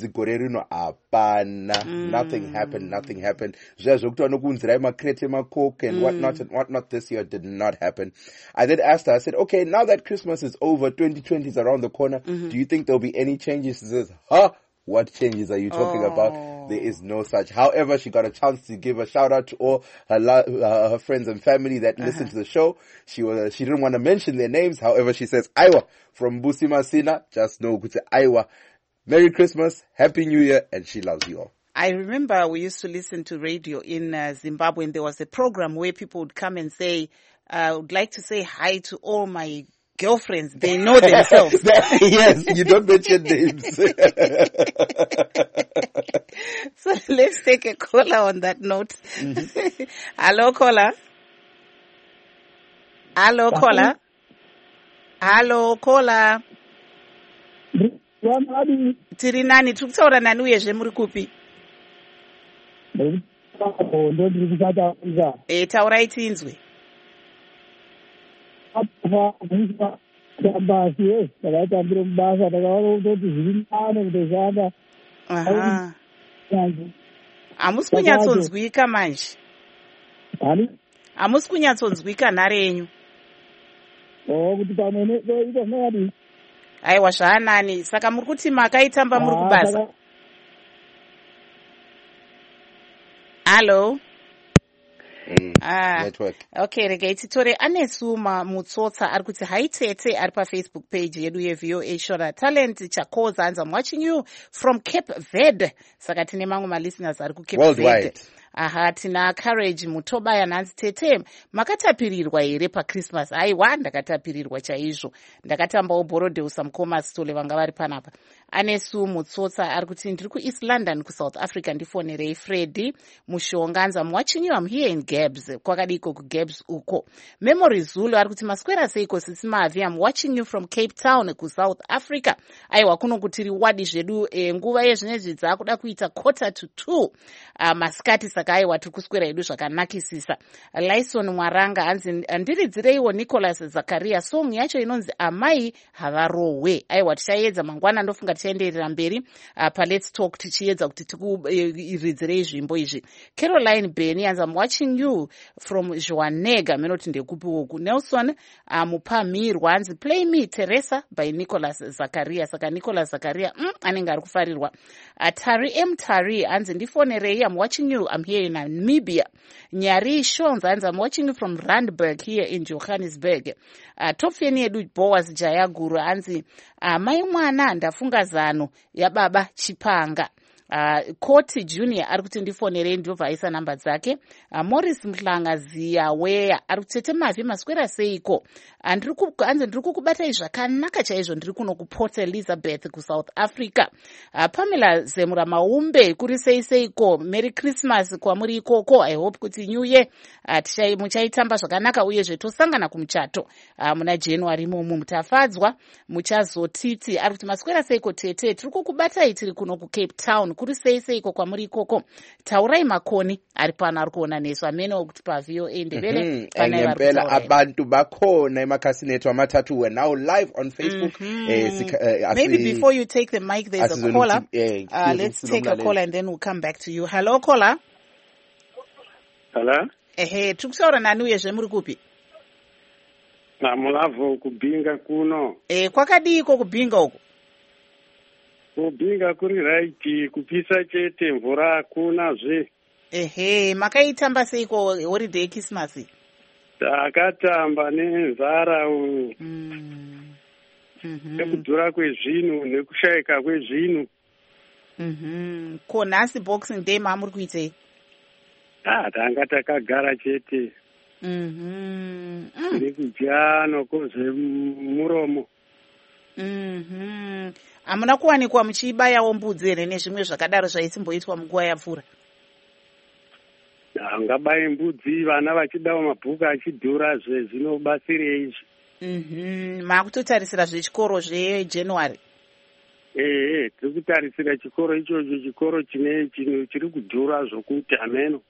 Nothing happened. And whatnot this year did not happen. I then asked her, I said, okay, now that Christmas is over, 2020 is around the corner, do you think there'll be any changes? She says, what changes are you talking about? There is no such. However, she got a chance to give a shout out to all her friends and family that listened to the show. She didn't want to mention their names. However, she says, Aiwa, from Busi Masina, just know kuti Aiwa. Merry Christmas, Happy New Year, and she loves you all. I remember we used to listen to radio in Zimbabwe, and there was a program where people would come and say, I would like to say hi to all my girlfriends. They know themselves. Yes, you don't mention names. So let's take a caller on that note. Hello, caller. Tiri nani, tiri kutaura nani uyezve muri kupi? Taurai tinzwe. Hamusi kunyatsonzwika manje. Hamusi kunyatsonzwika nhare yenyu. Aiwa zvaanani, saka muri kuti makaitamba muri kubasa. Hello. Network. Okay, regai titore anesuma mutsotsa ari kuti haitete ari paFacebook page yedu yeVOA Shora Talent Chakoza anza I'm watching you from Cape Verde. Saka tine mamwe malisteners ari ku Cape Verde. Aha, tina Courage Mutobaya nanzi tete makatapirirwa here paChristmas. Aiwa ndakatapirirwa chaizvo. Ndakatambawo Borodeusa mukoma stole vanga vari panapa. Anesu mutsotsa ari kuti ndiri kuEast London kuSouth Africa ndifonerei Freddy Mushonganza I'm watching you I'm here in Gabs. Kwakadiko kuGabs uko. Memory Zulu ari kuti maswera seiko sisimavi I'm watching you from Cape Town kuSouth Africa. Aiwa kuno kuti riwadi zvedu nguva yezvinezvi dzakuda kuita 1:45 masikati saka aiwa tiri kuswera edu zvakanakisisa. Lyson Mwaranga anzi ndiridzireiwo Nicholas Zakaria song yacho inonzi Amai Havarowe. Aiwa tichaedza mangwana ndofunga tichaenderera mberi paLet's Talk tichiedza kuti tikuridzirei zvimbo izvi. Caroline Benny anzi I'm watching you from Joanega menoti ndekupiwoku. Nelson Mupamirwa anzi Play Me Teresa by Nicholas Zakaria. Saka Nicholas Zakaria anenge ari kufarirwa. Tari M Tari anzi ndifonerei I'm watching you I'm here in Namibia. Nyari Shons anzi I'm watching you from Randburg here in Johannesburg. Topfeni yedu Boaz Jayaguru anzi mai mwana ndafunga zano yababa Chipanga. Koti Junior ari kuti ndifonerei ndobva aisa namba dzake. Morris Mhlanga Ziyaweya ari kuti tete mavi maswera seiko. Anzi ndiri kukubatai zvakanaka chaizvo ndiri kuno kuPort Elizabeth kuSouth Africa. Pamela Zemura Maumbe kuri seiko Merry Christmas kwamuri ikoko. I hope kuti New Year muchaitamba zvakanaka uyezve tosangana kumuchato muna January imomo mutafadzwa muchazotiti. Ari kuti maswera seiko tete tiri kukubatai tiri kuno kuCape Town kuri seiko kwamuri ikoko. Taurai Makoni ari pano ari kuona nesu amene okuti paVOA ndebele pana ngempela abantu bakhona emakasini ethu amathathu we're now live on Facebook. Maybe before you take the mic there's a caller. Let's take a caller and then we'll come back to you. Hello caller. Hello. Tikusaura nani uyezve muri kupi? Namulavho kubinga kuno. Kwakadiko kubinga uko? Kubinga kuri right kupisa chete mvura hakuna zve. Makaitamba seiko holiday Christmas? Takatamba nenzara nekudhura kwezvinhu nekushayika kwezvinhu. Ko nhasi Boxing Day mamuri kuitei? Tanga takagara chete. Nekudya nokoze muromo. Hamuna kuwanikwa muchibayawo mbudzi here nezvimwe zvakadaro zvaisimboitwa munguva yapfuura? Ngabaye mbudzi vana vachidawo mabhuku achidhura zvinobatsirei izvi. Makutotarisira zvechikoro zveJanuary? Tiri kutarisira chikoro ichocho, chikoro chiri kudhura zvokuti hameno.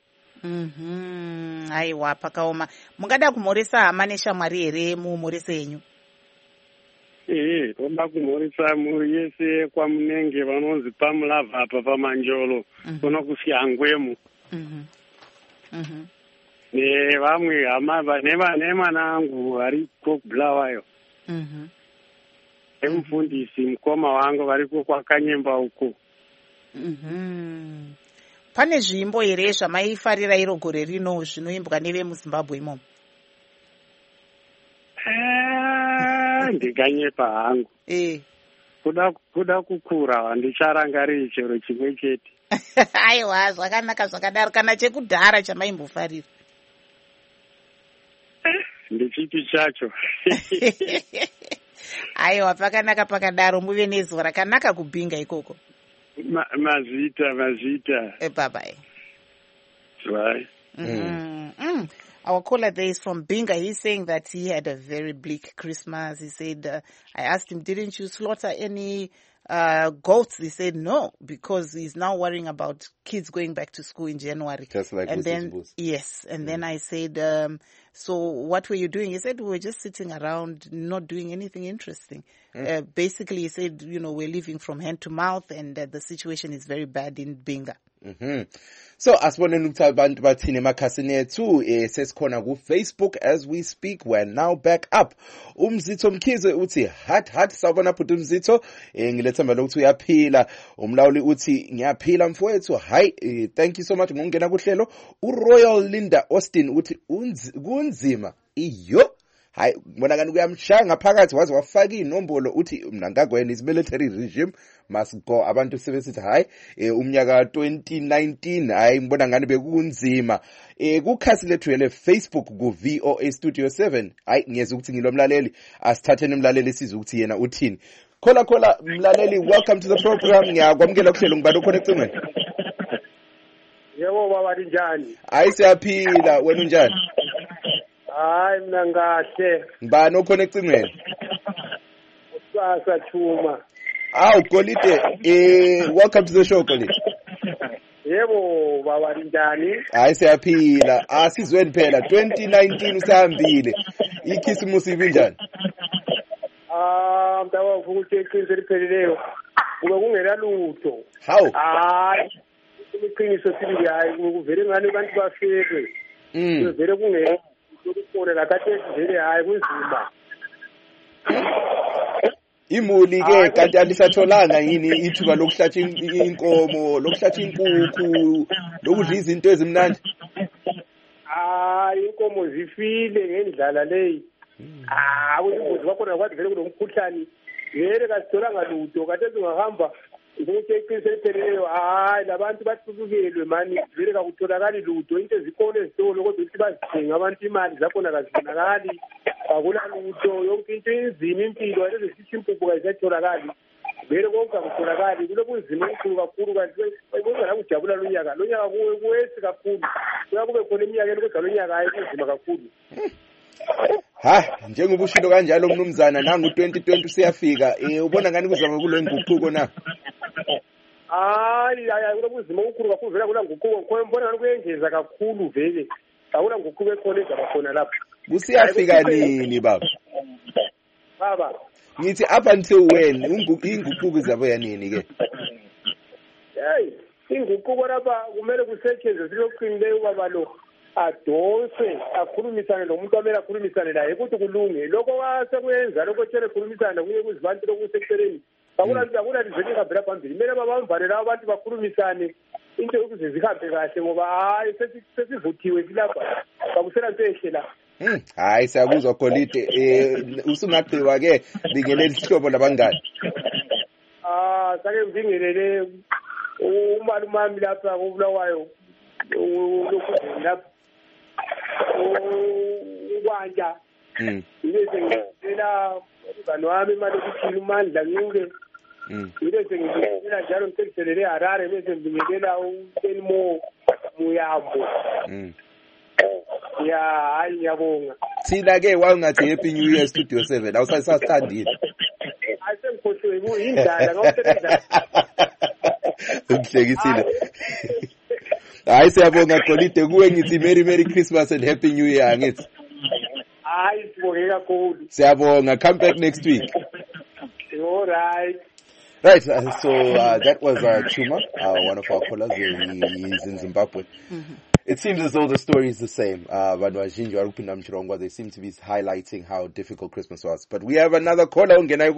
Aiwa pakaoma. Mungada kumhoresa hama neshamwari here mumhorese yenyu? Toda kumhoresa muri yese kwamunenge vanonzi pamulavha apa pamanjolo kuno kuShangwemu. Nevamwe hama nemwana angu variko kuBulawayo. Nemufundisi mukoma wangu variko kwaKanyemba uko. Pane zvimbo here zvamaifarira iro gore rino zvinoimbwa nevemuZimbabwe imomo? Ndikanyepa hangu. Kuda kukura handicharangariri chero chimwe chete. Aiwa zvakanaka zvakadaro. Kana chekudhara chamaimbofarira? Ndechipi chacho. Aiwa pakanaka pakadaro. Muve nezuva rakanaka kubinga ikoko. Mazita. Bye bye. Bye. Our caller there is from Binga. He's saying that he had a very bleak Christmas. He said, I asked him, didn't you slaughter any goats, he said no, because he's now worrying about kids going back to school in January. Just like and then Boost. yes, and then I said, so what were you doing? He said, we were just sitting around, not doing anything interesting. Basically, he said, we're living from hand to mouth, and the situation is very bad in Binga. So asiboneni ukuthi abantu bathini emakhasini ethu sesikhona ku Facebook as we speak. We're now back up. Umzitho Mkhize uthi hat sawubona bhuti Umzitho, ngilethemba lokuthi uyaphila. Umlawuli uthi ngiyaphila mfowethu. Hi, thank you so much ngokungena kuhlelo. uRoyal Linda Austin uthi kunzima iyo. Hayi bona kanti kuyamshaya ngaphakathi waze wafaka inombolo uthi mina ngagwena is military regime must go. Abantu sebesithi hayi umnyaka 2019 hayi ngibona ngani bekunzima. Kukhasi lethu le Facebook ku VOA Studio 7 hayi ngiyeza ukuthi ngilomlaleli asithatheni umlaleli siza ukuthi yena uthini. Khola mlaleli, welcome to the program. Ngiyakwamukela kuhlelo ngibani ukhona ecingweni. Yebo baba linjani? Hayi siyaphila, wena unjani? Hayi mina ngahle. Ngibani okhona ecingweni? Usasa Chuma. Golide, welcome to the show Golide. Yebo baba linjani? Hayi siyaphila, asizweni phela 2019 usahambile. Ikhisimusi ibinjani? Mntaba ukuthi iqiniso lipheleleyo kube kungela lutho. How? Hayi iqiniso sibili hayi kuvele ngani abantu bafike. Kuvele kungela ukufona la kade vele hayi kunzima. Imuli ke kanti alisatholanga yini ithuba lokuhlatsha inkomo, lokuhlatsha inkukhu, lokudla izinto ezimnandi? Inkomo zifile ngendlala leyi. Ukuthi bakhona kwathi vele kunomkhuhlane vele kasitholanga lutho kade singahamba ukuthi iqiniso lipheleleyo hayi labantu bathukukelwe mani vele kakutholakali lutho into ezikole ezitolo kodwa ukuthi bazithenga abantu imali zakhona kazibonakali akula lutho yonke into inzima impilo lezi sithi impuphu kazitholakali vele konke akutholakali kulobunzima obukhulu kakhulu kanti kwenza kujabula lonyaka kuwesi kakhulu kuyakube khona eminyakeni kodwa lonyaka hayi kunzima kakhulu. Njengoba ushilo kanjalo mnumzana nangu 2020 siyafika ubona ngani kuzaba kulo nguquko na? Hayi kulobunzima obukhulu kakhulu vele kula nguquko ngibona ngani kuyengeza kakhulu vele akula nguquko ekhona ezaba khona lapha. Kusiyafika nini baba? Baba ngithi up until when inguquko izaba yanini ke? Inguquko lapha kumele kusetshenzwe siloqinileyo baba lo adonse akhulumisane nomuntu amele akhulumisane naye ukuthi kulunge lokho wasekwenza lokho tshele khulumisana kuye kuzibantu lokuseceleni akula livele ngavela phambili kumele babamvalele abantu bakhulumisane into ukuze zihambe kahle ngoba hayi sesivuthiwe silapha kakusela nto ehle la. Hayi siyakuzwa Golide, usungaqhiwa ke bingeleli sihlobo labangani. Sake ngibingelele umalumami lapha kubulawayo lokhu lapha ukwanja ngibese ngicela umngane wami imali ukuthi uMandla Ncube ngibese ngicela njalo ngithelele Harare bese ngibingelela uTenmo Muyambo. Hayi ngiyabonga. Thina ke wangathi Happy New Year Studio 7 awusasithandile. Ayisengikhohliwe indala ngawusebenza. Uhlekisile. Hayi siyabonga Golide, kuwe ngithi Merry Christmas and Happy New Year ngithi. Hayi sibonge kakhulu. Siyabonga, come back next week. All right. Right, so that was Chuma, one of our callers. He's in Zimbabwe. It seems as though the story is the same. They seem to be highlighting how difficult Christmas was. But we have another caller.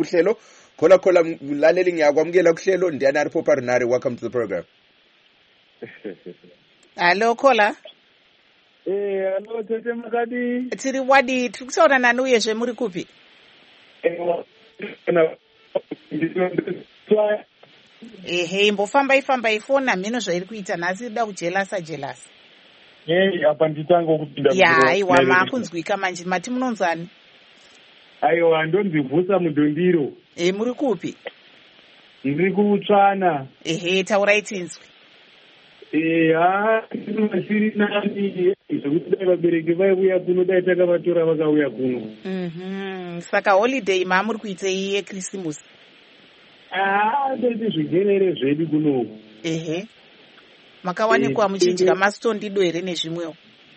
Welcome to the program. Hello, caller. Hello, Tete Makadi. Tiri wadi, tukisora nanu yeshe muri kupi? Mbofamba ifona mino zvairi kuita nhasi da kujelasa. Apa nditanga kupinda. Aiwa makunzwika manje mati munonzani? Aiwa ndonzivhusa mudhondiro. Muri kupi? Ndiri kutsvana. Taurai tinzwi. Masiri nani zvekuti dai vabereki vaiuya kuno dai takavatora vakauya kuno. Saka holiday maamuri kuitei yeKrisimusi? Ndeti zvigenere zvedu kunoku. Ehe. Makawanikwa muchidya mastondido here nezvimwewo?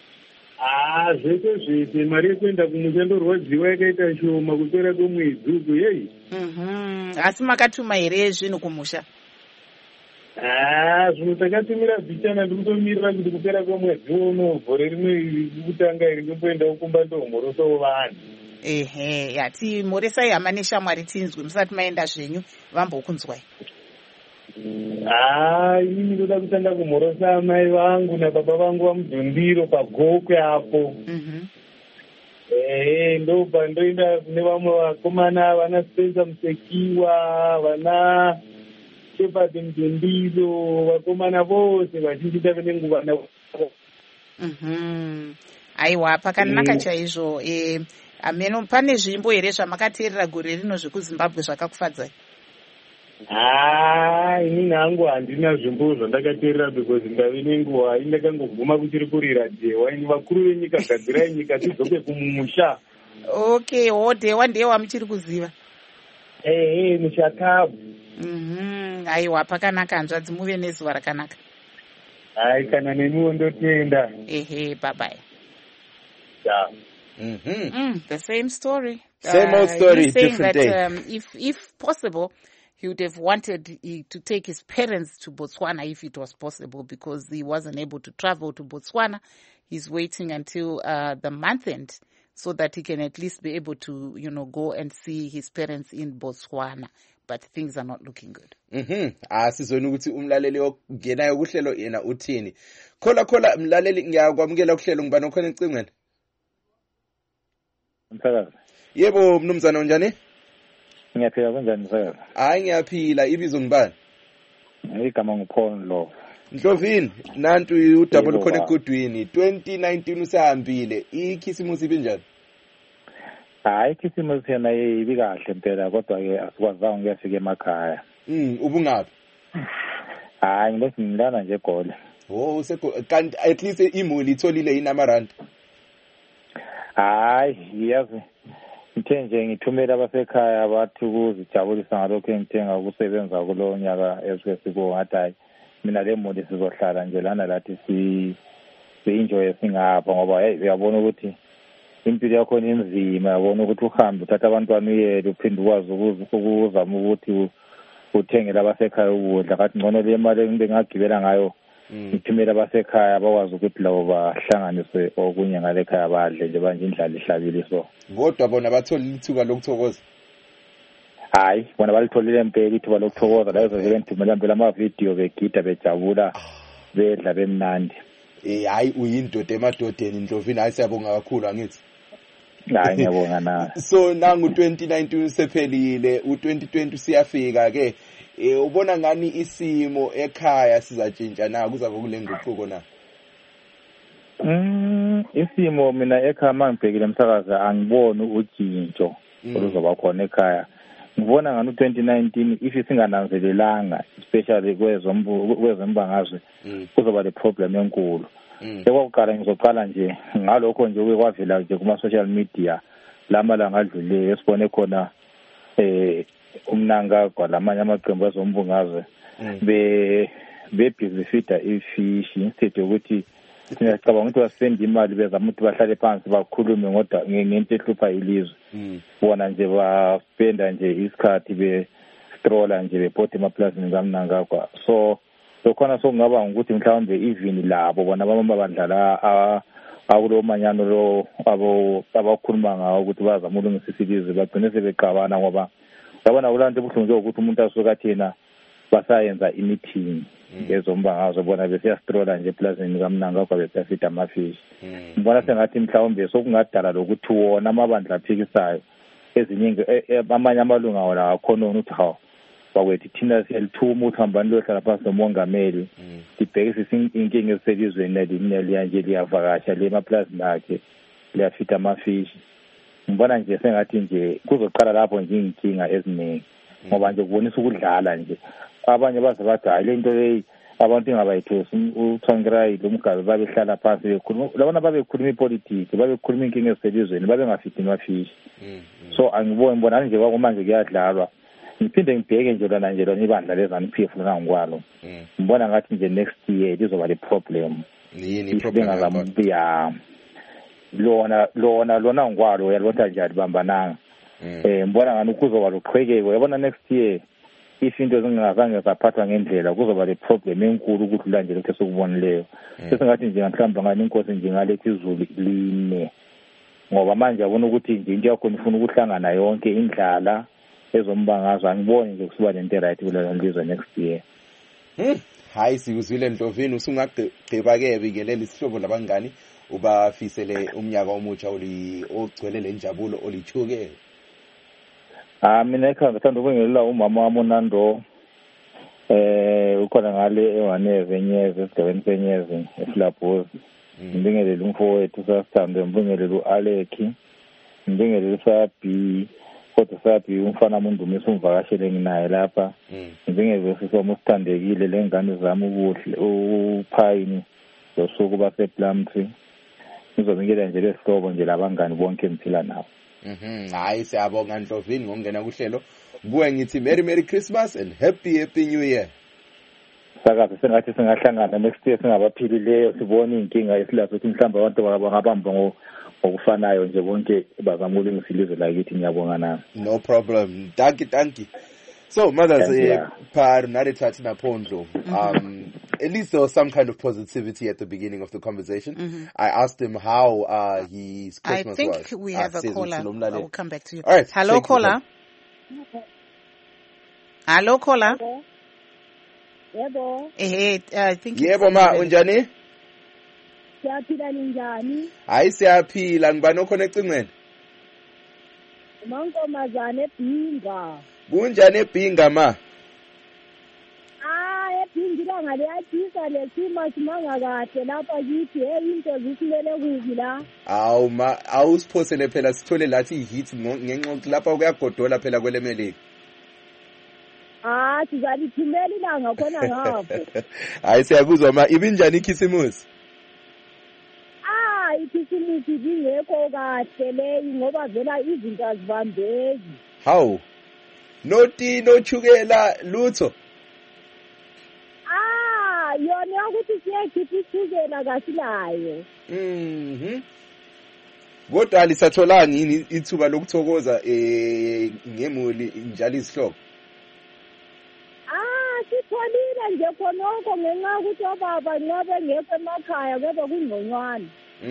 Zvese mari yekuenda kumusha ndorwadziwa yakaita shoma kupera kwemwedzi uku yei. Asi makatuma here zvinhu kumusha? Zvino takatumira bhichana ndikutomirira kuti kupera kwemwedzi uno vhore rimwe kutanga iri ngomboenda kukumba ndomhorosawo vanhu. Ehe, yati mhoresai hama neshamwari tinzwe musati maenda zvenyu vambokunzwai. Inini ndoda kutanga kumhorosa amai vangu nababa vangu vamudhundiro pagokwe apo. Ndobva ndoenda kune vamwe vakomana vana Spencer Musekiwa, vana Shepard Mudhundiro, vakomana vose vazhinji tave nenguva navo. Aiwa, pakanaka chaizvo. Ameno, pane nzvimbo here zvamakateerera gore rino zvekuZimbabwe zvakakufadzai? Inini hangu handina nzvimbo zvandakateerera because ndave nenguva indakangoguma kuchiri kurira dhewa. Ini vakuru venyika gadzirai nyika tidzoke kumusha. Okay, dhewa ndiye wamuchiri kuziva? Mushakabu. Aiwa, pakanaka, hanzvadzi muve nezuva rakanaka. Kana nemiwo ndotenda. Ehe, bye bye. Yeah. The same story. Same old story, different day. If possible, he would have wanted to take his parents to Botswana if it was possible, because he wasn't able to travel to Botswana. He's waiting until the month end so that he can at least be able to, go and see his parents in Botswana. But things are not looking good. Asizona ukuthi umlaleli ongenayo kuhlelo yena uthini. Khola mlaleli ngiyakwamukela kuhlelo ngibani okhona ecingweni. Msakazi. Yebo mnumzana unjani? Ngiyaphila kanjani msakazi? Ngiyaphila, ibizo ngibani? Igama nguPaul Ndlovu. Ndlovini, nantu udouble khona egodwini. 2019 usahambile. Ikhisimusi ibinjani? Ikhisimusi yena ibikahle impela kodwa ke asikwazanga ukuyafika emakhaya. Ubungaphi? Ngilana nje eGoli. Kanti at least imuli itholile inamarand. Yazi. Ngithe nje ngithumela abasekhaya abathi ukuzijabulisa ngalokho engithenga ukusebenza kulo nyaka esikuwo ngathi mina le moli sizohlala nje lana lathi si-enjoy singapha ngoba uyabona ukuthi impilo yakho inzima, uyabona ukuthi uhambe uthatha abantwana uyele uphinde ukwazi ukuzama ukuthi uthengele abasekhaya ukudla. Kathi ngcono le mali engingagibela ngayo ngithumela abasekhaya bakwazi ukuthi labo bahlanganise okunye ngale khaya badle nje manje indlala ihlabile. So kodwa bona bathola ithuba lokuthokoza? Bona balitholile impela ithuba lokuthokoza. Lazo vele ngithumela impela ama-video begida bejabula bedla bemnandi. Uyindoda emadodeni Ndlovini, siyabonga kakhulu angithi. Ngiyabonga na. So nangu 2019 sephelile, u2020 siyafika ke. Ubona ngani isimo ekhaya sizatshintsha na kuzabe kule nguquko na? Isimo mina ekhaya mangibhekile msakaza angiboni utshintsho oluzoba khona ekhaya. Ngibona ngani u2019 if singananzelelanga especially kwezembangazwe kuzoba le problem enkulu. Sekwakuqala ngizoqala nje ngalokho nje kwavela nje kuma social media lamalanga adluleyo esibone khona umnanga kwalamanye amaqembu ezombungazwe busy feeder ifish instead ukuthi singacabanga ukuthi basende imali bezama ukuthi bahlale phansi bakhulume ngoba ngento ehlupha ilizwe. Bona nje baspenda nje isikhathi bestrolla nje bebhode emaplazini kamnanga kwa. So lokhona sokungaba ukuthi mhlawumbe even labo bona abadlala akulo manyano lo abakhuluma ngawo ukuthi bazama ukulungisa isizwe bagcine sebeqabana ngoba yabona ulanto ebuhlungu ukuthi umuntu asuka athina basayenza imeeting ngezombangazwe bona besiyastrolla nje eplazini kamnanga kwa besiyafida amafishi. Ngibona sengathi mhlawumbe sokungadala lokuthi wona amabandla aphikisayo eziningi amanye amalunga wona akhona ukuthi hawo bawethi thina siyalithuma ukuhambana lohlala phansi nomongameli sibhekisisa inkinga eziselizweni neliya nje liyavakasha le maplazini akhe liyafida amafishi. Ngibona nje sengathi nje kuzoqala lapho nje inkinga eziningi ngoba nje kubonisa ukudlala nje. Abanye baze bathi hayi lento leyi abantu ingabayithosi uThongirayi lomgabe babehlala phansi bekhuluma labona babekhuluma ipolitiki babekhuluma inkinga eziselizweni babengafidi amafishi. So angiboni bona nje kwakumanje kuyadlalwa ngiphinde ngibheke nje lona ibandla leZANU-PF lona ngokwalo ngibona ngathi nje next year lizoba le problem yini problem ya lona ngokwalo yalotha nje alibambananga ngibona ngani kuzoba loqhekeko yabona next year izinto zingazange zaphathwa ngendlela kuzoba le problem enkulu ukudlula nje lokho esikubonileyo sesingathi nje mhlawumbe ngani inkosi nje ngalethi izulu line ngoba manje yabona ukuthi nje into yakho ifuna ukuhlangana yonke indlala ezombangazo angiboni nje kusuba lento right kulelo lizwe next year hayi sikuzwile Ndlovini usungagqiba-ke bikelela isihlobo labangani ubafisele umnyaka omutsha ogcwele lenjabulo olithukele. Mina ekhaya ngithanda ukubingelela umama wami uNando ukhona ngale ewaneve Nyeze esigabeni seNyeze eFlabhozi. Ngibingelele umfowethu sasithande ngibingelele uAleki ngibingelele uSabi kodwa Sabi umfana uMndumisa umvakashele nginaye lapha ngibingelele sisoma usithandekile lengane zami ubuhle uPhayini losuku basePlumtree ngizobingelela nje lesihlobo nje labangani bonke emphila nabo. Hayi siyabonga Ndlovini ngokungena kuhlelo. Kuwe ngithi Merry Christmas and Happy New Year. Sakaze sengathi singahlangana next year singabaphilileyo sibone inkinga esilazo ukuthi mhlawumbe abantu bangabamba ngokufanayo nje bonke bazama ukulungisa ilizwe lakithi ngiyabonga nami. No problem. Thank you. So mothers par narithathi naphondlo at least there was some kind of positivity at the beginning of the conversation. I asked him how his Christmas was. I think we have a caller. I will come back to you. All right. Hello, caller. Hello, caller. Yebo. I think yebo ma unjani? Siyaphila ninjani? Hayi siyaphila ngibani okhona ecingweni? Mankomazana eBhinga. Kunjani eBhinga ma? eBhinga ilanga liyatshisa lesimo simanga kahle lapha kithi into zisimele kubi la. Awu ma awusiphosele phela sithole lathi ihit ngenxa ukuthi lapha kuyagodola phela kwelemeleli. Sizalithumela ilanga khona ngapho. Hayi siyakuzwa ma ibinjani ikhisimusi? Ikhisimusi ingekho kahle leyi ngoba vela izinto azibambeki. How? Noti nochukela lutho. Yona ukuthi siyakhipha ichukela kasilayo. Kodwa alisatholanga yini ithuba lokuthokoza ngemuli njalo isihlobo? Sitholile nje khonoko ngenxa ukuthi obaba nxa bengekho emakhaya kube kungconywana.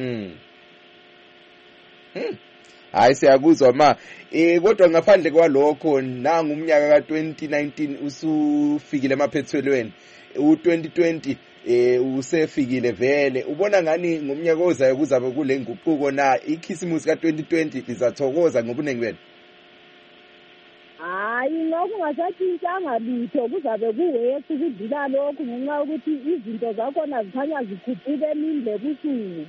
Hayi siyakuzwa ma kodwa ngaphandle kwalokho nanga umnyaka ka2019 usufikile emaphethelweni u2020 usefikile vele ubona ngani ngomnyaka ozayo kuzabe kule nguquko na ikhisimusi ka2020 lizathokoza ngobunengi benu? Hayi ngokungasatshintshanga lutho kuzabe kuwethu kudlula lokhu ngenxa ukuthi izinto zakhona zikhanya zikhuphuka emini lebusuku.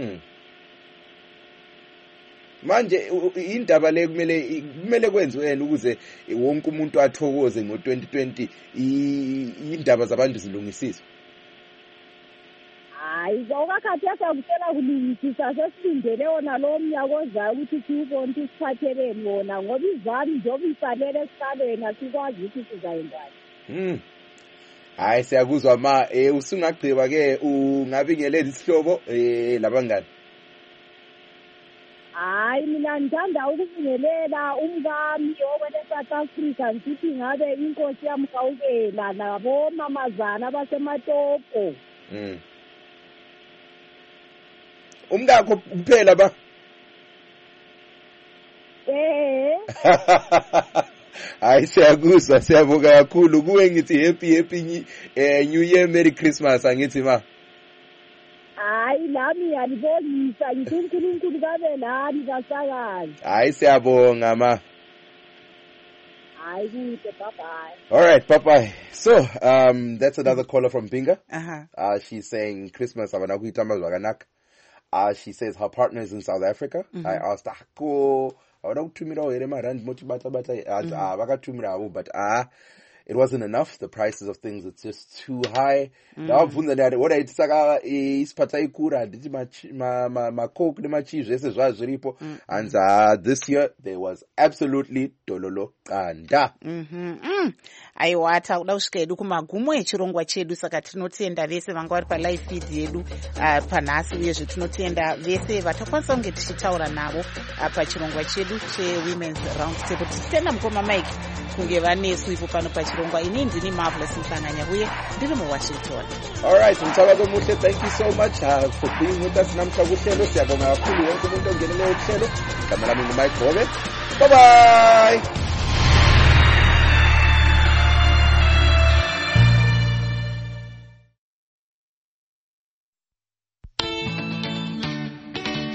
Manje indaba le kumele kwenziweni ukuze wonke umuntu athokoze ngo2020 indaba zabantu zilungisiswe. Hayi okakhathi asakutshela kulungisisa sesilindele wona lo mnyaka ozayo ukuthi siwubone ukuthi siphatheleni wona ngoba izami njengoba isalele esikalweni asikwazi ukuthi sizayenzani. Hayi siyakuzwa ma usungagqiba-ke ungabingelela isihlobo labangani? Hayi mina ngithanda ukubingelela umkami okwele South Africa ngithi ngabe inkosi yamkhawukela nabo mamazana abasematoko. Umkakho kuphela ba? Hayi siyakuzwa siyabonga kakhulu kuwe ngithi happy New Year Merry Christmas angithi ma. Hayi lami yalibonisa ngithi uNkulunkulu kabe lami kasakazi. Hayi siyabonga ma. Hayi kuhle bye. All right bye. So that's another caller from Binga. She's saying Christmas abana kuyitamazwa kanaka. She says her partner is in South Africa. I asked ko awuda kuthumira wena emarand mothi bata bakathumira abo but it wasn't enough. The prices of things, it's just too high. Ndavabvunza ndati what aiti saka isipata ikura handiti macoke nemacheese zvese zvazviripo. And this year there was absolutely dololo qanda. Aiwa takuda kusvika hedu kumagumo echirongwa chedu, saka tinotenda vese vanga vari palive feed yedu panhasi, uyezve tinotenda vese vatakwanisa kunge tichitaura navo pachirongwa chedu chewomen's round table. Tichitenda mukoma Mike kunge vanesu ipo pano pachirongwa. Ini ndini Marvelous Mhlanganya uye ndiri muWashington. Alright, Mthakazo Muhle, thank you so much for being with us namuhla kuhlelo. Siyabonga kakhulu wonke umuntu ongenele uhlelo. Igama lami nguMike Gobe. Bye bye.